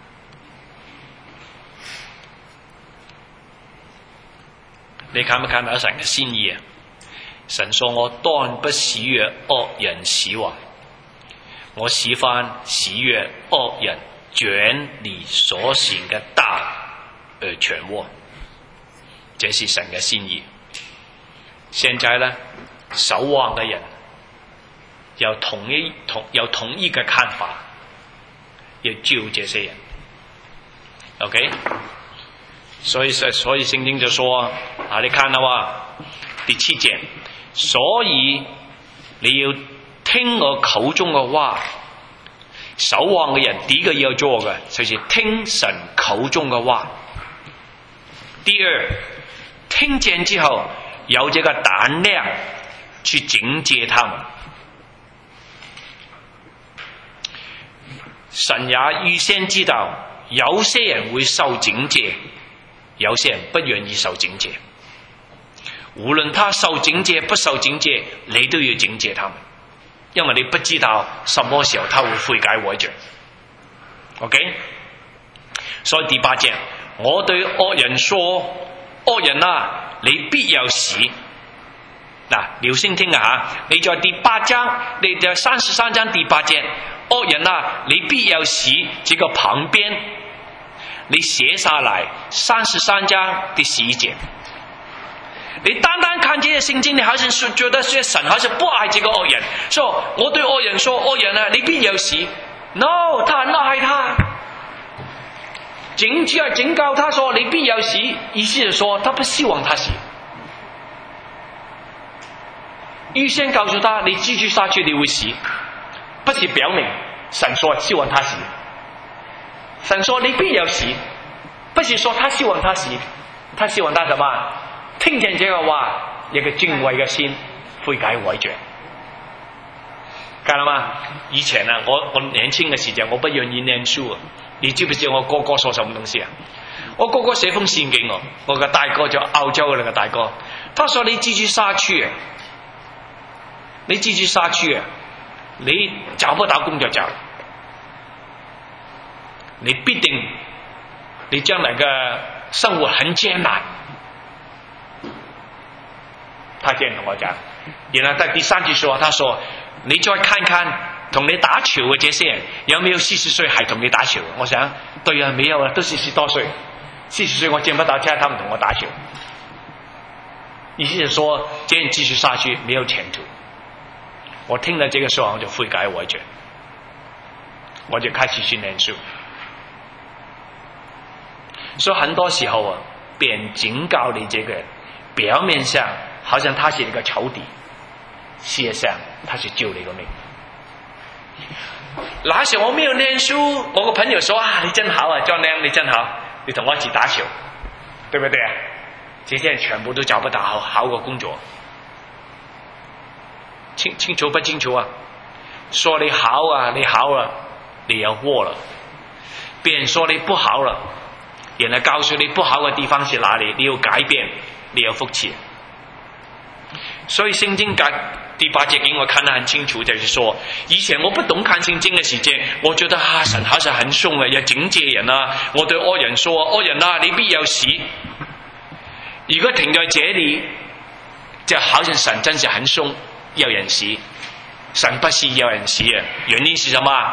你看没看到神的心意啊？神说：“我當不喜悦惡人死亡，我喜歡喜悦惡人轉離所行的道而全禍。”這是神的心意。現在呢，守望的人有同一個看法，要救這些人。OK， 所以聖經就說啊，你看到啊，第7節，所以你要聽我口中嘅話。守望嘅人第一個要做嘅就是聽神口中嘅話。第二，聽見之後有這個膽量去警戒他們。神也預先知道有些人會受警戒，有些人不願意受警戒。無論他受警戒不受警戒，你都要警戒他們，因為你不知道什麼時候他會悔改悔着。 OK， 所以第8節，我對惡人說：惡人啊，你必有死。嗱，你要先聽啊，你在第8章，你在33章第8節，惡人啊，你必有死，這個旁邊你寫下來33章第11節。你單單看這些聖經，你好像覺得神好像不愛這個惡人，說我對惡人說：惡人啊，你必有死。No， 他很愛他，警告他說你必有死，意思是說他不希望他死，預先告訴他你繼續下去你會死，不是表明神說希望他死，神說你必有死，不是說他希望他死，他希望他什麼？聽見這個話，一個敬畏嘅心悔改悔着。看了嗎？以前啊，我年輕嘅時候，我不願意念書啊。你知唔知我哥哥說什麼東西啊？我哥哥寫封信給我，我個大哥就澳洲嘅那個大哥，他說你繼續下去啊，你繼續下去啊，你找不到工作找，你必定你將來嘅生活很艱難。他這樣同我講，然後在第3句說，他說你再看看同你打球嘅這些人有沒有40歲還同你打球？我想對啊，沒有啊，都40多歲，40歲我見不到他們同我打球。意思是說這樣繼續下去沒有前途。我聽了這個說話我就悔改悔着，我就開始去念書。所以很多時候啊，別人警告你這個人，表面上好像他是一個仇敵，事實上他是救你個命。那時我沒有念書，我個朋友說啊，你真好啊，張亮你真好，你同我一起打球，對不對啊？這些人全部都找不到好個工作，清楚不清楚啊？說你好啊，你好了，你有禍了。別人說你不好了，然後告訴你不好的地方是哪裡，你要改變，你有福氣。所以聖經第8節給我看得很清楚，就是說以前我不懂看聖經的時間，我覺得神好像很兇啊，要警戒人啊，我對惡人說惡人啊，你必有死。如果停在這裡，就好像神真是很兇，要人死。神不是要人死啊，原因是什麼？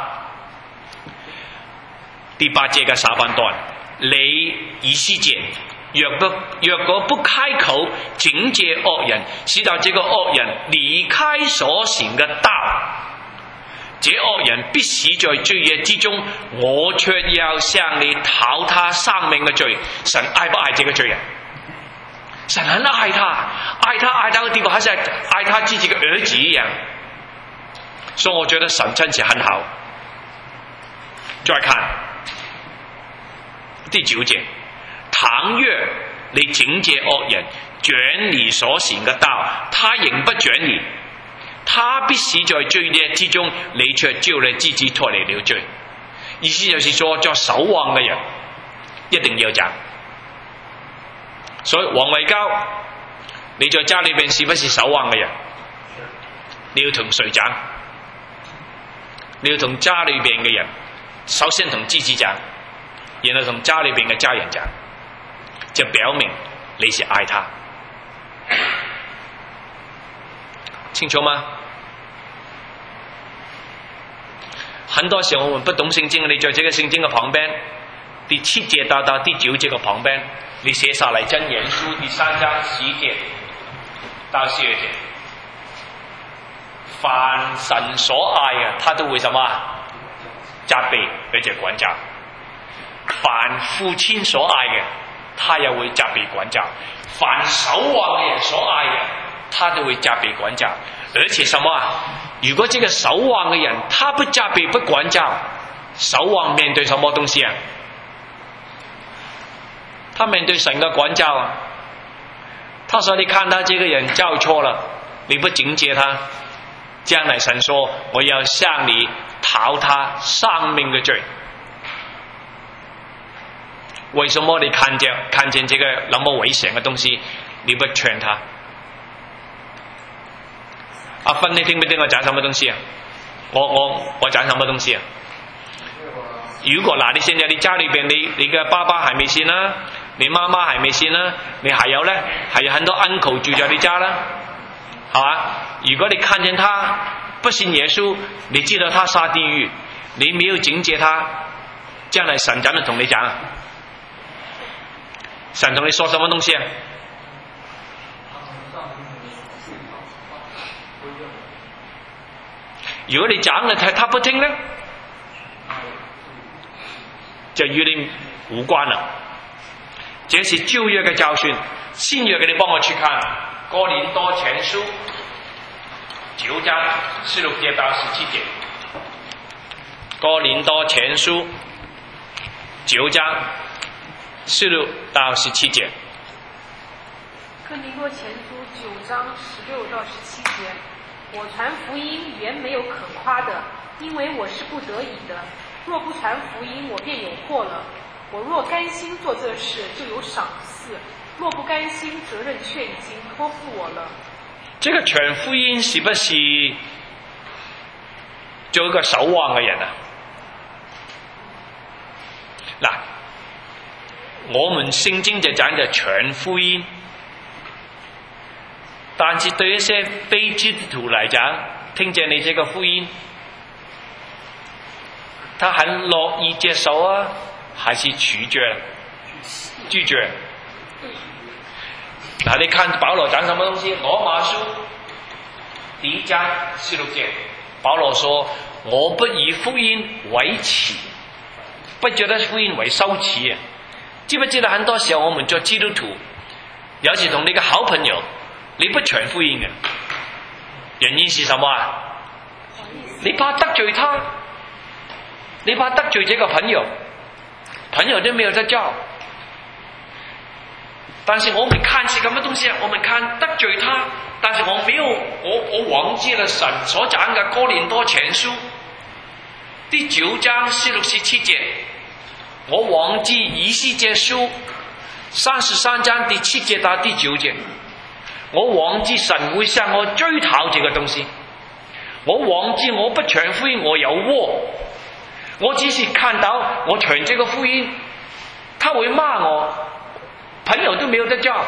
第8節嘅下半段，你以斯帖若果不開口警戒惡人，使到這個惡人離開所行的道，這惡人必死在罪孽之中，我卻要向你討他生命的罪。神愛不愛這個罪人？神很愛他，愛到個地步，好像愛他自己的兒子一樣。所以我覺得神真是很好。再看第9節，倘若你警戒惡人轉離所行的道，他仍不轉離，他必死在罪孽之中，你卻救了自己脫離了罪。 意思就是說做守望嘅人一定要斬。所以王維交，你在家裏邊是不是守望嘅人？你要同誰斬？你要同家裏邊嘅人，首先同自己斬，然後同家裏邊嘅家人斬，就表明你是愛他。清楚嗎？很多時候我們不懂聖經，你在這個聖經嘅旁邊，第7節到第9節嘅旁邊，你寫下來箴言書第3章11節到12節，凡神所愛嘅，他都會什麼？責備而且管教。凡父親所愛嘅，他也會責備管教。凡守望嘅人所愛嘅，他都會責備管教。而且什麼？如果這個守望嘅人，他不責備不管教，守望面對什麼東西啊？他面對神嘅管教啊。他說你看他這個人教錯了，你不警戒他，將來神說我要向你討他生命嘅罪。為什麼你看見這個那麼危險嘅東西，你不勸他？阿芬，你聽不聽我講什麼東西啊？我講什麼東西啊？如果嗱，你現在你家裏邊你嘅爸爸還沒信啦，你媽媽還沒信啦，你還有呢，還有很多 uncle 住在你家啦，好啊？如果你看見他不信耶穌，你知道他下地獄，你沒有警戒他，將來神怎麼同你講啊？神同你說什麼東西啊？如果你講了他不聽呢，就與你無關了。這是舊約嘅教訓，新約嘅你幫我去看哥林多前書9章16節到17節。哥林多前書9章16到17節。 哥林多前書9章16到17節。我傳福音原沒有可誇的，因為我是不得已的。若不傳福音，我便有禍了。我若甘心做這事，就有賞賜；若不甘心，責任卻已經託付我了。 這個傳福音是不是做一個守望嘅人啊？嗱，我們聖經就講嘅傳福音。但是對一些非基督徒來講，聽見你這個福音，他很樂意接受啊，還是拒絕？拒絕。嗱，你看保羅講什麼東西？羅馬書第1章16節，保羅說：我不以福音為恥，不覺得福音為羞恥啊！知不知道很多時候我們做基督徒，有時同你個好朋友，你不傳福音嘅原因是什麼啊？你怕得罪他，你怕得罪這個朋友，朋友都沒有得交。但是我們看是什麼東西啊？我們看得罪他，但是我沒有，我忘記了神所講嘅哥林多前書第9章16、17節，我忘記以西結書33章第7節到第9節。我忘記神會向我追討這個東西，我忘記我不傳福音我有禍，我只是看到我傳這個福音，他會罵我，朋友都沒有得交。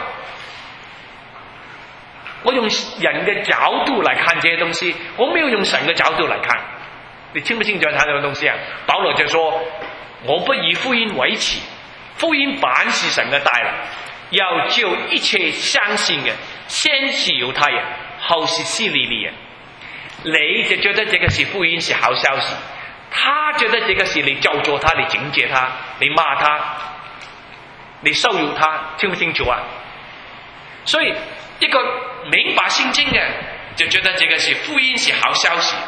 我用人嘅角度來看這些東西，我沒有用神嘅角度來看。你清不清楚他這個東西啊？保羅就說：我不以福音為恥，福音本是神嘅大能，要救一切相信嘅，先是猶太人，後是希利尼人。你就覺得這個是福音是好消息，他覺得這個是你咒詛他，你警戒他，你罵他，你羞辱他，清不清楚啊？所以一個明白聖經嘅就覺得這個是福音是好消息。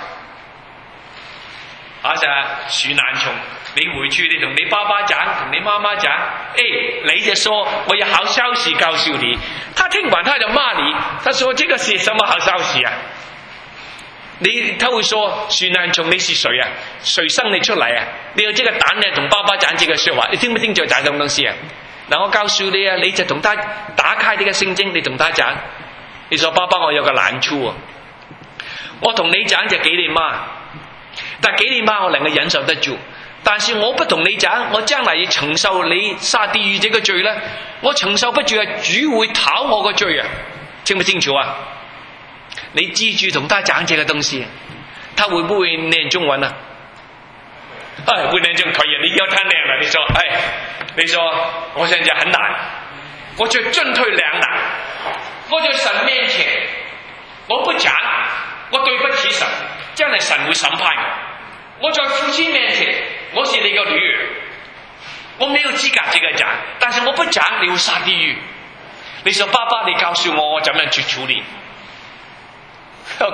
許南松，你回去你同你爸爸講，同你媽媽講，你就說我有好消息告訴你，他聽完他就罵你，他說這個是什麼好消息啊？ 他会说徐南琼你是谁啊？谁生你出来啊？你有这个胆量同爸爸讲这个说话，你听不听就讲这种东西啊？然后我告诉你啊，你就同他打开这个圣经，你同他讲，你说爸爸我有个难处啊，我同你讲就几年嘛，但几年嘛我能够忍受得住，但是我不同你讲，我將來要承受你下地獄這個罪呢，我承受不住啊，主會討我個罪啊，清不清楚啊？你記住同他講這個東西，他會不會念中文啊？會念中可以，你要他念了，你說我現在很難，我就進退兩難，我在神面前我不講，我對不起神，將來神會審判我。我在父親面前我是你個女兒，我沒有資格這個講，但是我不講你會下地獄。你說爸爸你告訴我怎樣去處理 OK，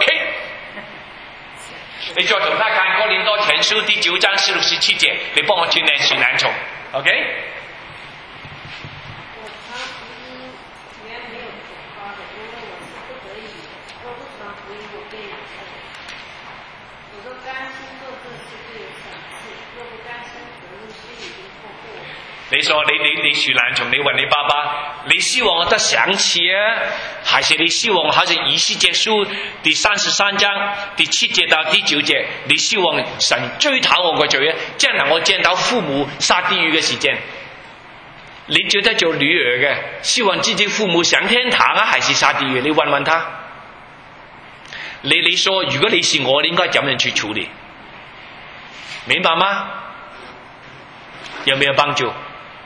你再同他看哥林多前書第9章16、17節，你幫我去念許南松 OK。你說你許南松，你問你爸爸，你希望我得賞賜啊，還是你希望好似以西結書第33章第7節到第9節，你希望神追討我個罪啊？將來我見到父母下地獄嘅時間，你覺得做女兒嘅希望自己父母上天堂啊，還是下地獄？你問問他。你說如果你是我，你應該怎樣去處理？明白嗎？有沒有幫助？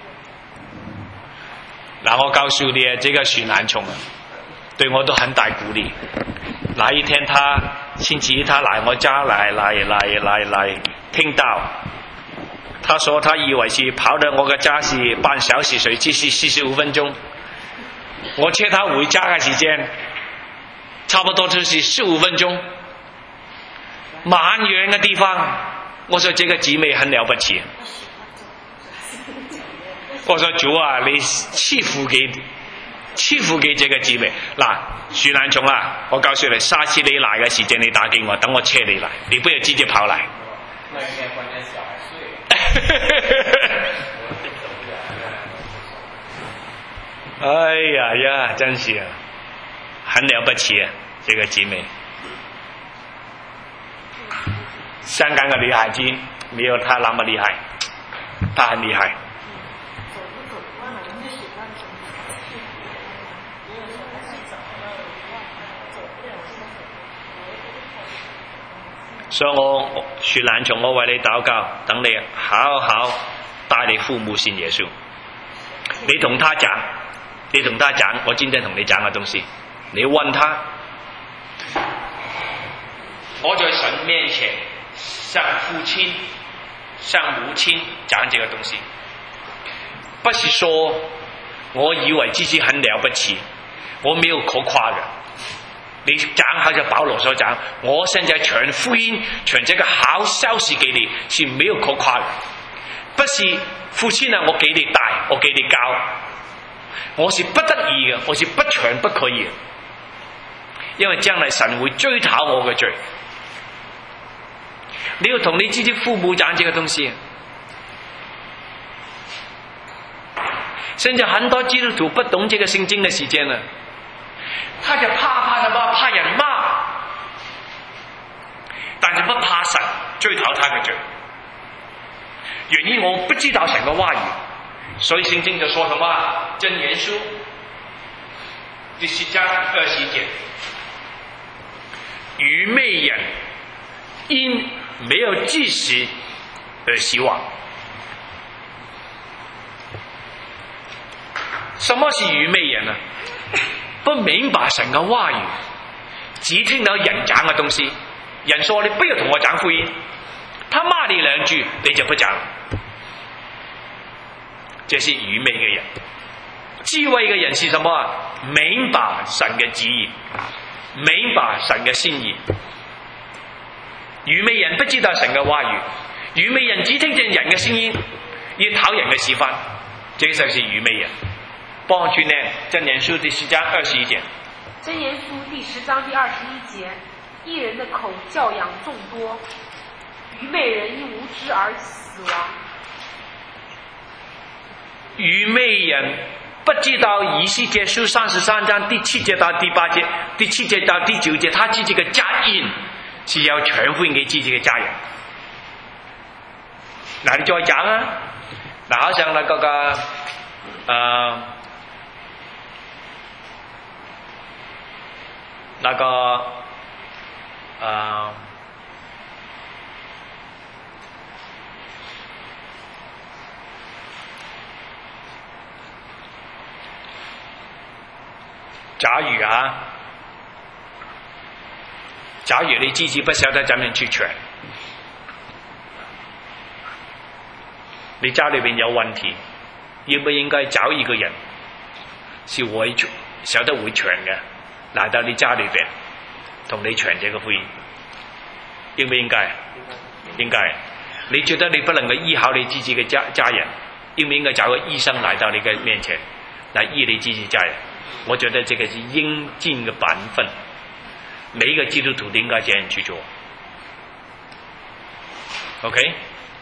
嗱，我告訴你啊，這個許南松啊，對我都很大鼓勵。那一天星期一他來我家來聽到，他說他以為是跑到我嘅家是半小時，誰知是45分鐘。我車他回家嘅時間，差不多就是15分鐘。蠻遠嘅地方，我說這個姊妹很了不起。我說主啊，你賜福給這個姊妹。嗱，許南松啊，我告訴你，下次你來嘅時間你打給我，等我車你來，你不要直接跑來。那應該關鍵小孩睡。哎呀，真是啊，很了不起啊，這個姊妹。香港嘅女孩子沒有她那麼厲害，她很厲害。所以我許南松，我為你禱告，等你好好帶你父母信耶穌。你同他講，我今天同你講嘅東西，你問他，我在神面前向父親、向母親講這個東西，不是說我以為自己很了不起，我沒有可誇嘅。你講好似保羅所講，我現在傳福音，傳這個好消息給你，是沒有可誇的。不是父親啊，我給你帶，我給你教，我是不得已嘅，我是不傳不可以嘅，因為將來神會追討我嘅罪。你要同你自己父母講這個東西。現在很多基督徒不懂這個聖經的時間呢，他就怕什麼？怕人罵，但是不怕神追討他嘅罪。原因我不知道神嘅話語，所以聖經就說什麼？箴言書第10章20節，愚昧人因沒有知識而死亡。什麼是愚昧人呢？不明白神嘅話語，只聽到人講嘅東西。人說你不要同我講福音，他罵你兩句你就不講，這是愚昧嘅人。智慧嘅人是什麼？明白神嘅旨意，明白神嘅心意。愚昧人不知道神嘅話語，愚昧人只聽見人嘅聲音，要討人嘅喜歡，這就是愚昧人。幫我去念箴言書第10章21節。 箴言書第10章第21節， 一人的口教养众多，愚昧人因无知而死亡。 愚昧人不知道以西结书33章第7节到第8节，第7节到第9节，他自己的家人是要传福音给自己的家人。嗱，你再講啊！嗱，好像那個假如你自己不曉得怎樣去傳，你家裏邊有問題，應不應該找一個人是會曉得會傳嘅，來到你家裏邊同你傳這個福音，應不應該？應該。你覺得你不能夠醫好你自己嘅家人，應不應該找個醫生來到你嘅面前來醫你自己家人？我覺得這個是應盡嘅本分，每一個基督徒都應該這樣去做。OK？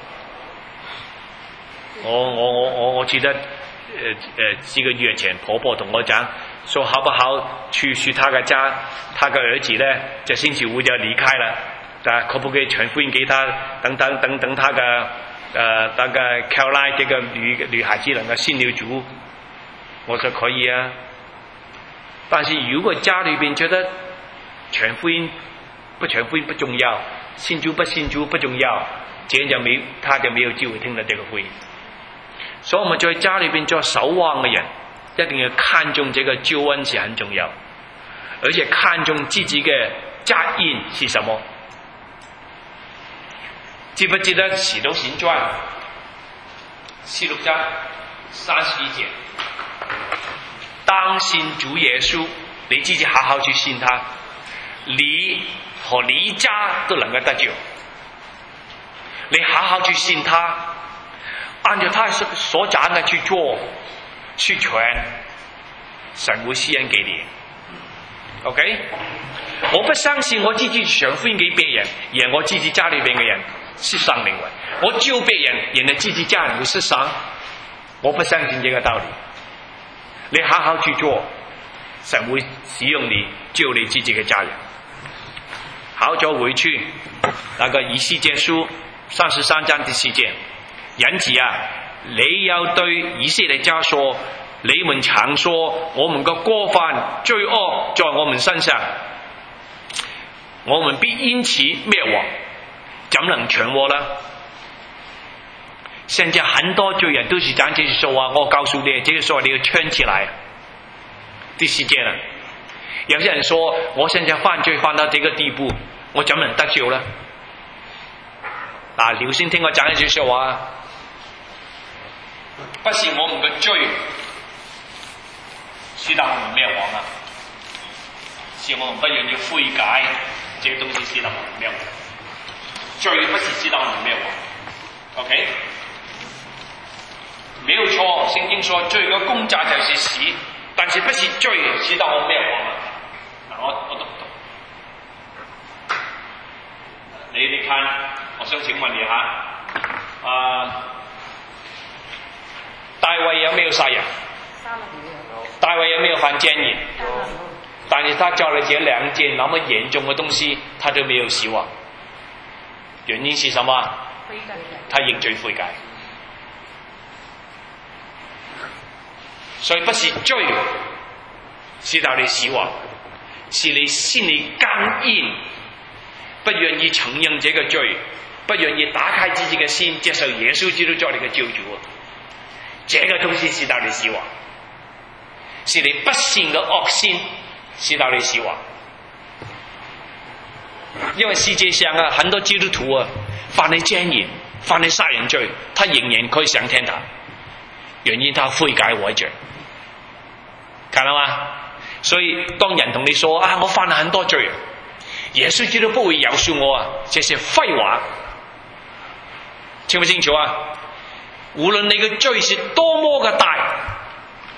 我記得幾個月前婆婆同我講，說好不好去他的家，他的兒子呢這星期五就離開了，但可不可以傳福音給他，等他的那個 Caroline 這個女孩子能夠信了主？我說可以啊，但是如果家裏邊覺得傳福音不傳福音不重要，信主不信主不重要，這樣他就沒有機會聽到這個福音。所以我們在家裏邊做守望嘅人，一定要看重這個救恩是很重要，而且看重自己嘅責任是什麼。記不記得《使徒行傳》46章31節？當信主耶穌，你自己好好去信他，你和你一家都能夠得救。你好好去信他，按照他所講的去做去傳，神會施恩給你。OK？ 我不相信我自己傳福音給別人，而我自己家裏邊嘅人是上靈魂。我救別人，人哋自己家人會失喪。我不相信這個道理。你好好去做，神會使用你救你自己嘅家人。好，再回去那個以西結書33章第4節，人子啊，你要對以色列家說，你們常說我們的過犯罪惡在我們身上，我們必因此滅亡，怎能存活呢？現在很多罪人都是講這些說話，我告訴你，這些說話你要圈起來。第4節了，有些人說我現在犯罪犯到這個地步，我怎能得救呢？留心聽我講一句說話，不是我們的罪使到我們滅亡了，是我們不願意悔改，這個東西使到我們滅亡。罪不是使到我們滅亡 ，OK？ 沒有錯，聖經說罪的工價就是死，但是不是罪使到我們滅亡了。我讀。你看，我想請問你下，大衛有沒有殺人？大衛有沒有犯奸淫？但是他做了這兩件那麼嚴重的東西，他都沒有死亡。原因是什麼？他認罪悔改。所以不是罪使到你死亡，是你心裏剛硬，不願意承認這個罪，不願意打開自己的心，接受耶穌基督做你的救主。這個東西使到你死亡，是你不善的惡心使到你死亡。因為世界上很多基督徒犯了奸淫，犯了殺人罪，他仍然可以上天堂，原因他悔改悔罪。看到嗎？所以當人同你說我犯了很多罪，耶穌基督不會饒恕我，這是廢話。清不清楚啊？無論你嘅罪是多麼嘅大，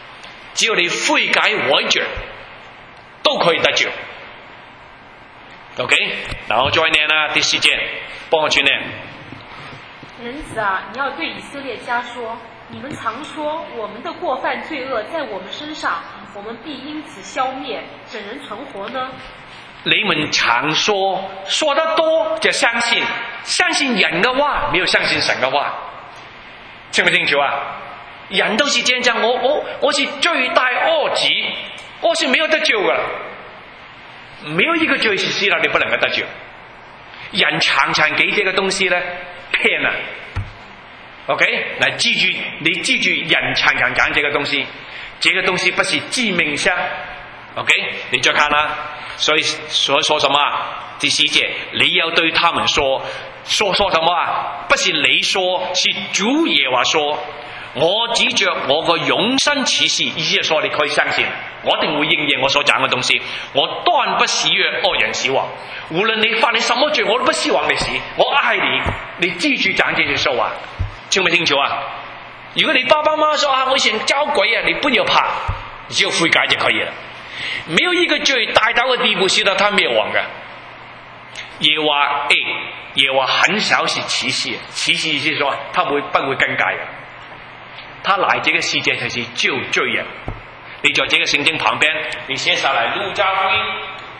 只要你悔改悔罪，都可以得救。 OK， 然后再念第10节，帮我去念。 人子啊，你要对以色列家说，你们常说我们的过犯罪恶在我们身上，我们必因此消灭，怎能存活呢？ 你们常说得多就相信人的话，没有相信神的话，清不清楚啊？人都是这样讲，我是罪大恶极，我是没有得救的，没有一个罪是死了你不能够得救。人常常给这个东西呢骗了 ，OK， 来你记住，人常常讲这个东西，这个东西不是致命伤 ，OK， 你再看啦。所以说什么啊？第10节，你要对他们说什么啊？不是你说，是主耶和华说。我指着我個永生啟示，意思係說你可以相信，我一定會應驗我所講嘅東西。我當然不喜悅惡人死亡，無論你犯你什麼罪，我都不希望你死。我愛你，你記住講這些說話，清唔清楚啊？如果你爸爸媽媽說啊，我以前交鬼啊，你不要怕，只要悔改就可以了。沒有一個罪大到嘅地步使到他滅亡嘅。耶和華很少是啟示，啟示意思係說他不會更改嘅。他來這個世界就是救罪人。你在這個聖經旁邊，你寫下來路加福音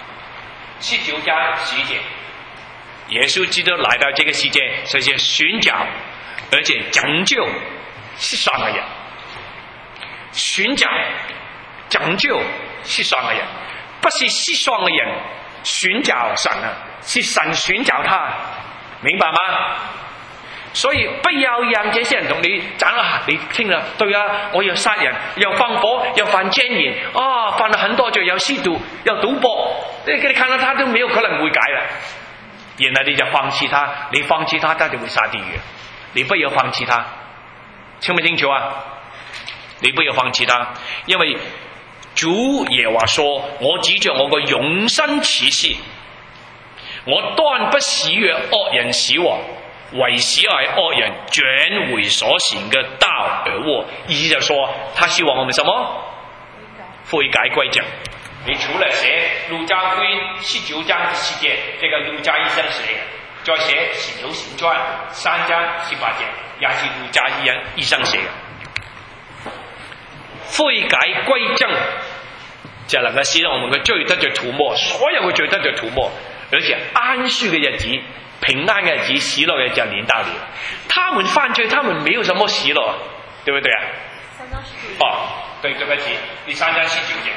19章10節，耶穌基督來到這個世界，是尋找而且拯救世上的人，尋找拯救世上的人，不是世上的人尋找神啊，是神尋找他，明白嗎？所以不要讓這些人同你講啊，你聽了對啊，我要殺人，要放火，要犯奸淫啊，犯了很多罪，要吸毒，要賭博，你看到他都沒有可能會改了，然後你就放棄他，你放棄他，他就會下地獄。你不要放棄他，清不清楚啊？你不要放棄他，因為主耶和華說，我指着我個永生啟示，我當然不喜悅惡人死亡，為喜愛惡人轉回所行嘅道而活。意思就說，他希望我們什麼？悔改歸正。你除了寫路加福音19章10節，這個路加醫生寫嘅，再寫使徒行傳3章18節，也是路加醫生寫嘅。悔改歸正就能夠使到我們嘅罪得着塗抹，所有嘅罪得着塗抹，而且安舒嘅日子、平安嘅日子、喜樂嘅日子就臨到了。他們犯罪，他們沒有什麼喜樂，對不對啊？3章19節。哦，對，對不起，第3章19節。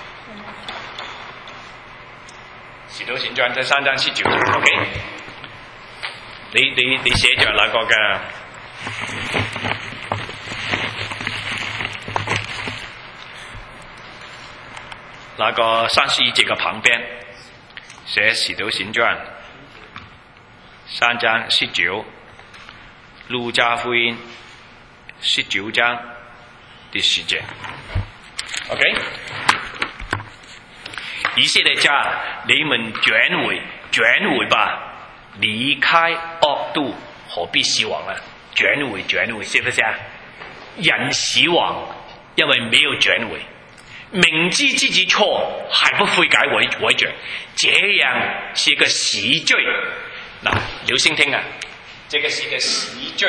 使徒行傳第3章19節 ，OK？ 你寫着那個嘅。那個31節嘅旁邊寫使徒行傳3章19，路加福音19章第10節 ，OK？ 以色列家，你們轉回吧，離開惡道，何必死亡啊？轉回，是不是啊？人死亡，因為沒有轉回。明知自己錯，還不悔改為正，這樣是個死罪。嗱，留心聽啊，這個是個死罪，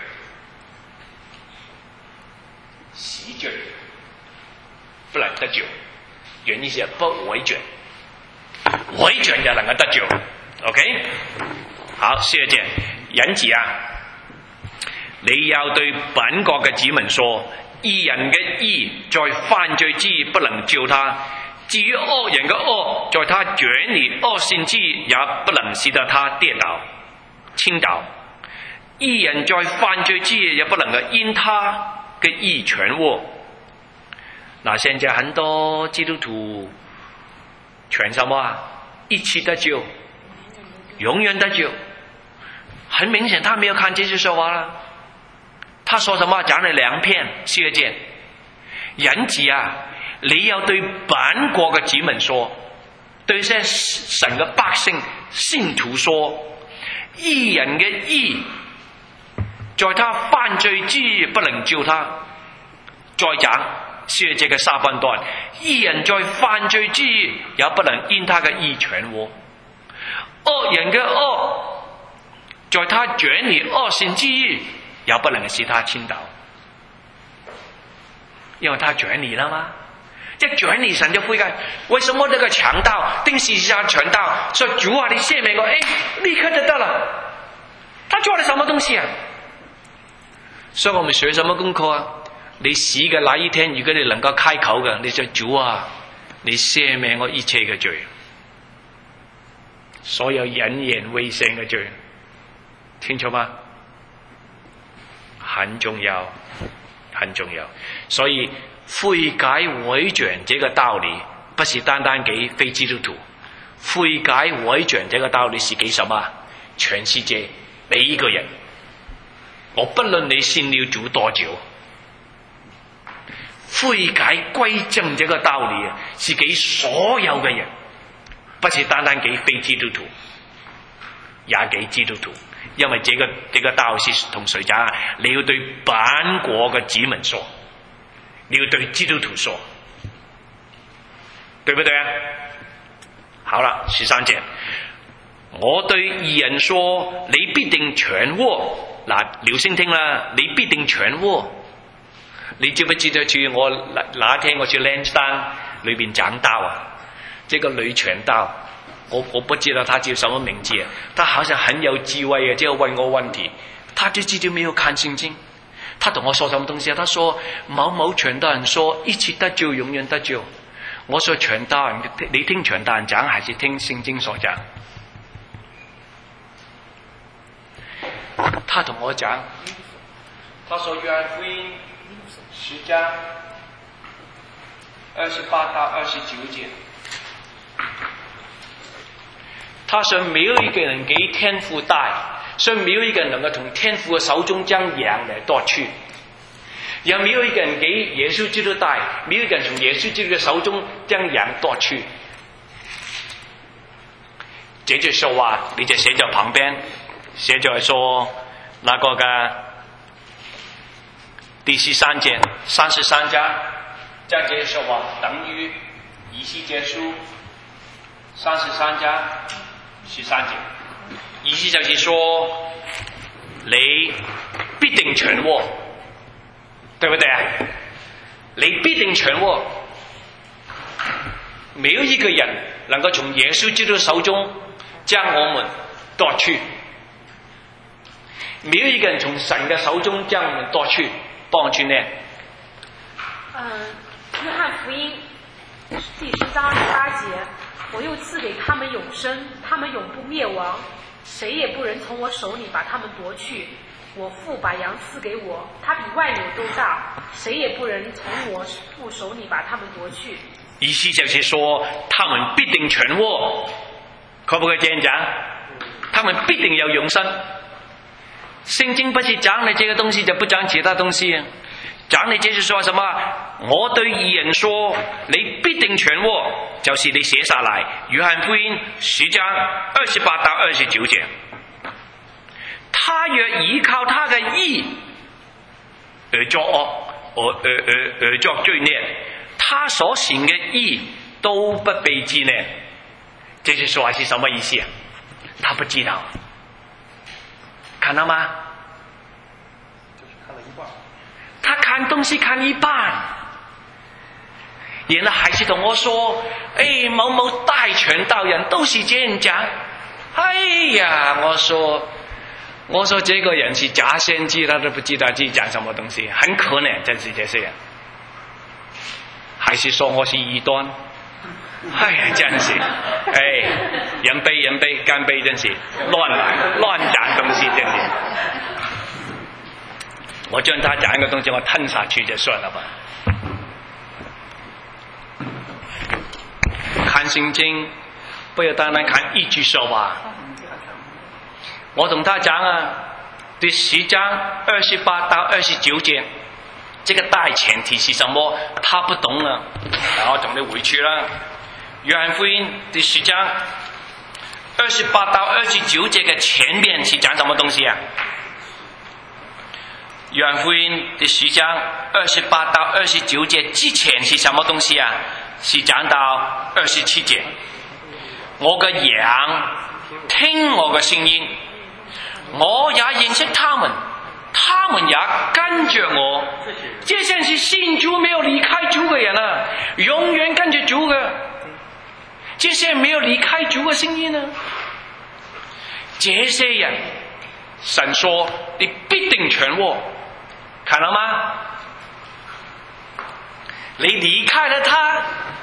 死罪不能得救，原因是不為正，為正就能夠得救。OK， 好，4節，人子啊，你要對本國嘅子民說。義人嘅義在犯罪之不能救他，至於惡人嘅惡，在他轉離惡善之也不能使得他跌倒傾倒。義人在犯罪之也不能夠因他嘅義全活。那現在很多基督徒全什麼啊？一次得救，永遠得救。很明顯，他沒有看這句說話了。他說什麼？講了2篇4節。人子啊，你要對本國嘅子民說，對些神嘅百姓信徒說，義人嘅義，在他犯罪之不能救他。再講4節嘅下半段，義人在犯罪之也不能因他嘅義全活。 恶人嘅恶，在他卷里恶行之日，也不能使他倾倒，因为他卷你了吗？一卷你神就悔改。为什么那个强盗钉十字架强盗说主啊，你赦免我，立刻就得了。他做了什么东西啊？所以我们学什么功课啊？你死嘅那一天，如果你能夠開口嘅，你就主啊，你赦免我一切嘅罪，所有隱言未成嘅罪，清楚嗎？很重要，很重要。所以悔改回轉這個道理，不是單單給非基督徒，悔改回轉這個道理是給什麼？全世界每一個人。我不論你信了主多久，悔改歸正這個道理啊，是給所有嘅人，不是單單給非基督徒，也給基督徒。因為這個道是同誰講啊？你要對本國嘅子民說，你要對基督徒說，對不對啊？好了，13節，我對義人說，你必定全禍。嗱，留心聽啦，你必定全禍。你知不知道去我那天我去 Lansdowne 裏邊講道啊？這個女傳道，我不知道她叫什麼名字啊，她好像很有智慧啊，就問我問題，她就自己沒有看聖經。她同我說什麼東西啊？她說某某傳道人說一次得救永遠得救。我說傳道人，你聽傳道人講還是聽聖經所講？他同我講，他說約翰福音10章28到29節，他說沒有一個人給天父帶，所以沒有一個人能夠從天父嘅手中將羊來奪去，也沒有一個人給耶穌基督帶，沒有一個人從耶穌基督嘅手中將羊奪去。這句說話你就寫在旁邊，寫在說那個嘅第13節33章，將這句說話等於以西結書33章13節，意思就是說你必定全禍，對不對啊？你必定全禍，沒有一個人能夠從耶穌基督手中將我們奪去，沒有一個人從神嘅手中將我們奪去。幫我去念。 約翰福音第10章8節，我又賜給他們永生，他們永不滅亡，誰也不能從我手裏把他們奪去。我父把羊賜給我，他比萬有都大，誰也不能從我父手裏把他們奪去。 意思就是說，他們必定全禍，可不可以這樣講？他們必定有永生。聖經不是講你這個東西就不講其他東西啊，講你這是說什麼？我對義人說，你必定全禍，就是你寫下來，約翰福音10章28到29節。他若依靠他嘅義而作惡，而作罪孽，他所行嘅義都不被紀念。這句說話是什麼意思啊？他不知道。看到嗎？他看東西看一半，然後還是同我說：某某大傳道人都是這樣講。哎呀，我說這個人是假先知，他都不知道自己講什麼東西，很可憐，真是這些人。還是說我是異端？哎呀，真是，人悲乾杯，真是亂講東西，真是。我將他講一個東西，我吞下去就算了吧。看聖經，不要單單看一句說話。我同他講啊，第10章28到29節，這個大前提是什麼？他不懂啊，然後同你回去啦。約翰福音第10章28到29節嘅前面是講什麼東西啊？約翰福音第10章28到29節之前是什麼東西啊？是講到27節。我嘅羊听我嘅聲音，我也認識他們，他們也跟着我。這些是信主沒有離開主嘅人啊，永遠跟着主嘅。這些沒有離開主嘅聲音啊，這些人，神說你必定全獲，看到嗎？你離開了他，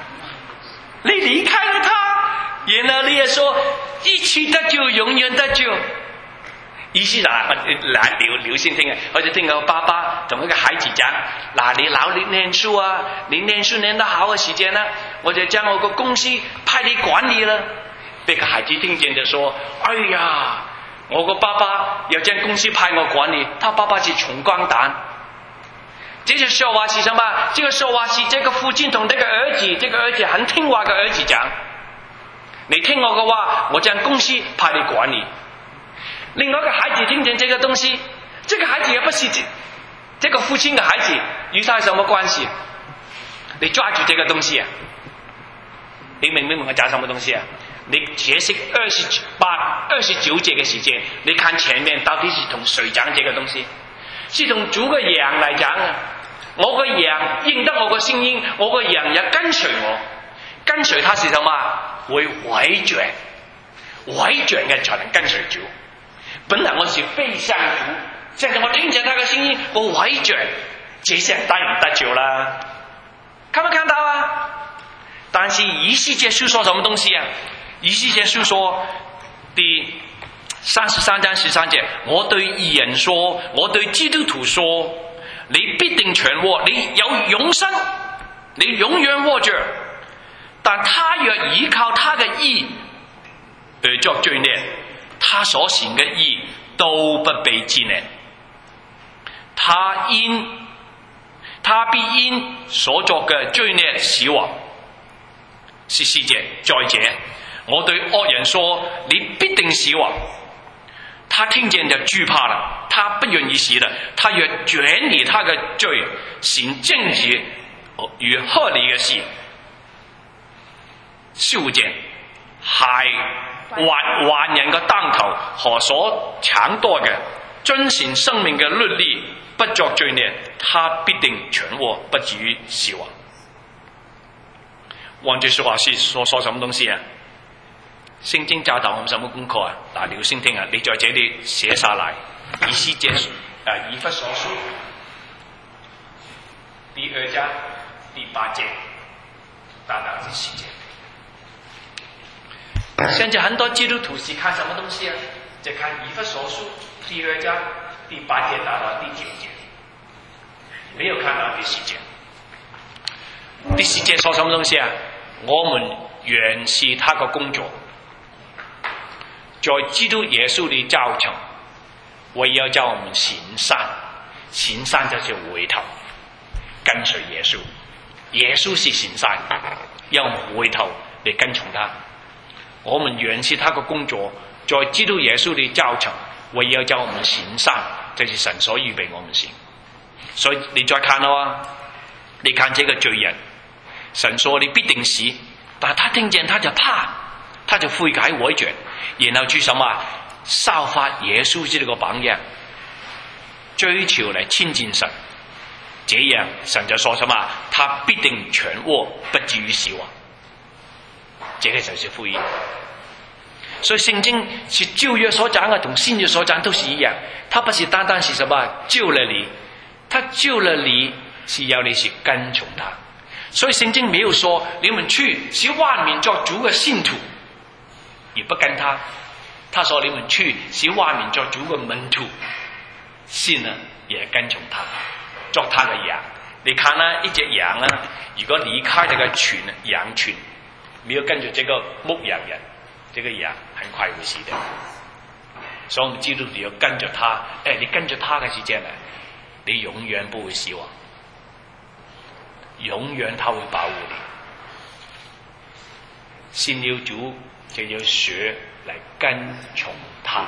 然後你也說一起得救，永遠得救。意思聊先聽啊，我就聽個爸爸同一個孩子講，你努力念書啊，你念書念得好嘅時間呢，我就將我個公司派你管理了。這個孩子聽見就說，哎呀，我個爸爸要將公司派我管理，他爸爸是窮光蛋。這個說話是什麼？這個說話是這個父親同這個兒子很聽話嘅兒子講，你聽我嘅話，我將公司派你管理。另外一個孩子聽見這個東西，這個孩子也不是這個父親的孩子，與他有什麼關係？你抓住這個東西啊！你明唔明我講什麼東西啊？你解釋29節嘅時間，你看前面到底是同誰講這個東西？是同主嘅羊嚟講啊！我個羊認得我個聲音，我個羊也跟隨我，跟隨他是什麼？會回轉嘅才能跟隨主。本來我是非向主，現在我聽見他嘅聲音，我回轉，這些人當然得救啦。看沒看到啊？但是以西結書說什麼東西啊？以西結書說第33章13節，我對義人說，我對基督徒說，你必定全獲，你有永生，你永遠獲着。但他若依靠他嘅義而作罪孽，他所行嘅義都不被紀念，他必因所作嘅罪孽死亡。14節，再者，我對惡人說，你必定死亡。他聽見就懼怕了，他不願意死了。他若轉離他嘅罪，行正直與合理嘅事，15節，還人嘅當頭和所搶奪嘅，遵行生命嘅律例，不作罪孽，他必定全獲，不至於死亡。換句說話是說什麼東西啊？聖經教導我們什麼功課啊？你要先聽啊！你在這裏寫下來，以西結以弗所書第2章第8節到第10節。現在很多基督徒是看什麼東西啊？就看以弗所書第2章第8節到第9節，沒有看到第10節。第10節說什麼東西啊？我們原是他的工作，在基督耶穌裏造成，為要叫我們行善。行善就是回頭，跟隨耶穌。耶穌是行善，要我們回頭嚟跟從他。我們原是他的工作，在基督耶穌裏造成，為要叫我們行善，這是神所預備我們行。所以你再看啦，你看這個罪人，神說你必定死，但他聽見他就怕，他就悔改回轉，然後去什麼效法耶穌這個榜樣，追求嚟親近神，這樣神就說什麼？他必定全獲，不至於死亡。這個就是福音。所以聖經是舊約所講的同新約所講都是一樣，他不是單單是什麼救了你，他救了你是要你去跟從他。所以聖經沒有說你們去使萬民作主的信徒，也不跟他。他說你們去使萬民作主的門徒，信了也跟從他，作他的羊。你看啦，一隻羊啦，如果離開這個群羊群，沒有跟着這個牧羊人，這個羊很快會死掉。所以我們基督徒要跟着他，你跟着他的時間呢，你永遠不會死亡，永遠他會保護你。信了主就要學來跟從他，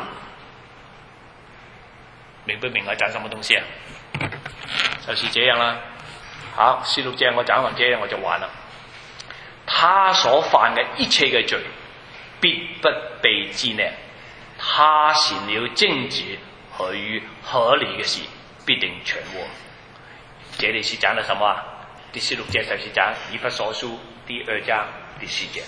明不明我講什麼東西啊？就是這樣啦。好，16節我講完這樣我就完了。他所犯嘅一切嘅罪， 必不被纪念。他行了正直和于合理的事，必定全活。这里是讲的什么啊？第16节就是讲以弗所书第2章第4节。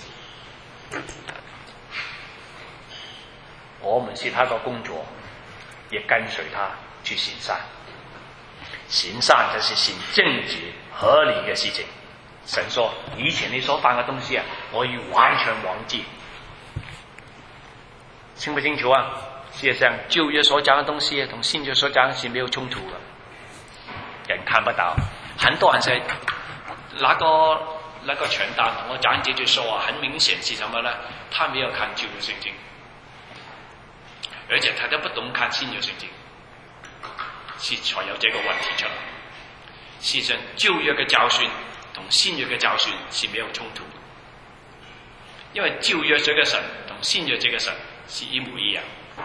我们是他的工作，也跟随他去行善。行善就是行正直合理的事情。神说以前你所犯的东西啊，我已完全忘记。清不清楚啊？事实上旧约所讲的东西同新约所讲的是没有冲突的，人看不到。很多人是那个传道同我讲这句说话，很明显是什么呢？他没有看旧约圣经，而且他都不懂看新约圣经，是才有这个问题出来。事实上旧约的教训同新约的教训是没有冲突的，因为旧约这个神同新约这个神是一模一样，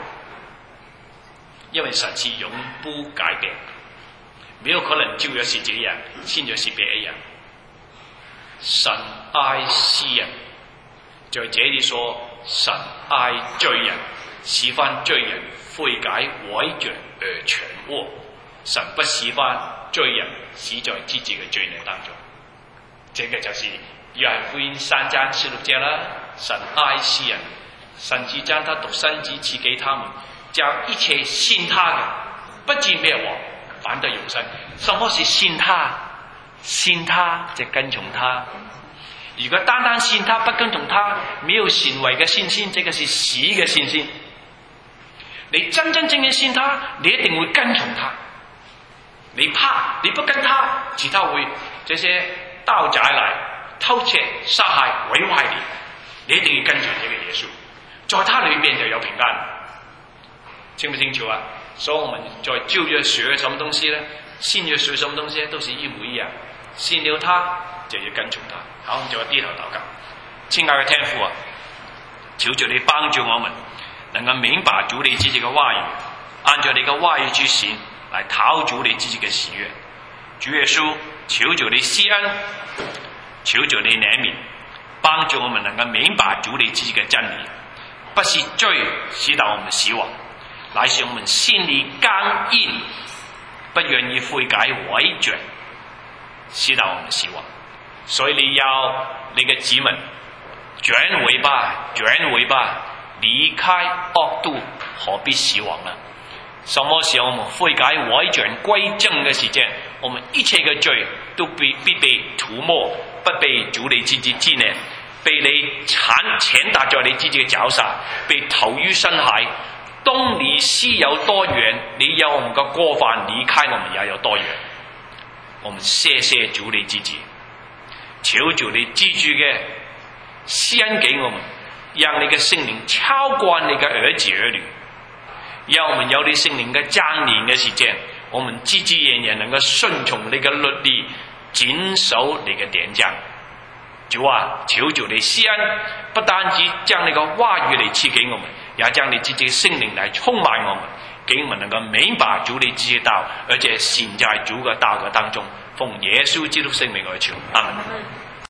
因为神是永不改变，没有可能旧约是这样，新约是别样。神爱世人，在这里说神爱罪人，喜欢罪人悔改悔转而全活。神不喜欢罪人死在自己的罪孽当中。这个就是约翰福音3章16节啦。神爱世人，甚至将他独生子赐给他们，叫一切信他的不至灭亡，反得永生。什么是信他？信他就跟从他。如果单单信他不跟从他，没有行为的信心，这个是死的信心。你真正信他，你一定会跟从他。你怕你不跟他，其他会这些盗贼来偷窃杀害毁坏你，你一定要跟随这个耶稣，在他里面就有平安。清不清楚啊？所以我们在旧约学什么东西呢？新约学什么东西都是一模一样。信了他就要跟从他。好，我们就要低头祷告。亲爱的天父啊，求求你帮助我们能够明白主你自己的话语，按照你的话语去行，来讨主你自己的喜悦。主耶稣，求求你施恩，求求你怜悯，帮助我们能够明白主你自己的真理，不是罪使到我们死亡，乃是我们心里刚硬，不愿意悔改悔转，使到我们死亡。所以你要你的子民转回吧，转回吧，离开恶道，何必死亡呢？什么时候我们悔改悔转归正的时间，我们一切的罪都必被涂抹，不被主你自己纪念，被你踐踏在你自己的腳上，被投於深海。當你西有多遠，你要我們嘅過犯離開我們也有多遠。我們謝謝主你自己，求主你自主嘅施恩給我們，讓你嘅聖靈超過你嘅兒子兒女，讓我們有你聖靈嘅彰顯嘅時間，我們自自然然能夠順從你嘅律例，謹守你嘅典章。主啊，求主你施恩，不單止將你嘅話語嚟賜給我們，也將你自己嘅聖靈嚟充滿我們，給我們能夠明白主你自己嘅道，而且行在主嘅道嘅當中。奉耶穌基督聖名而求，阿門。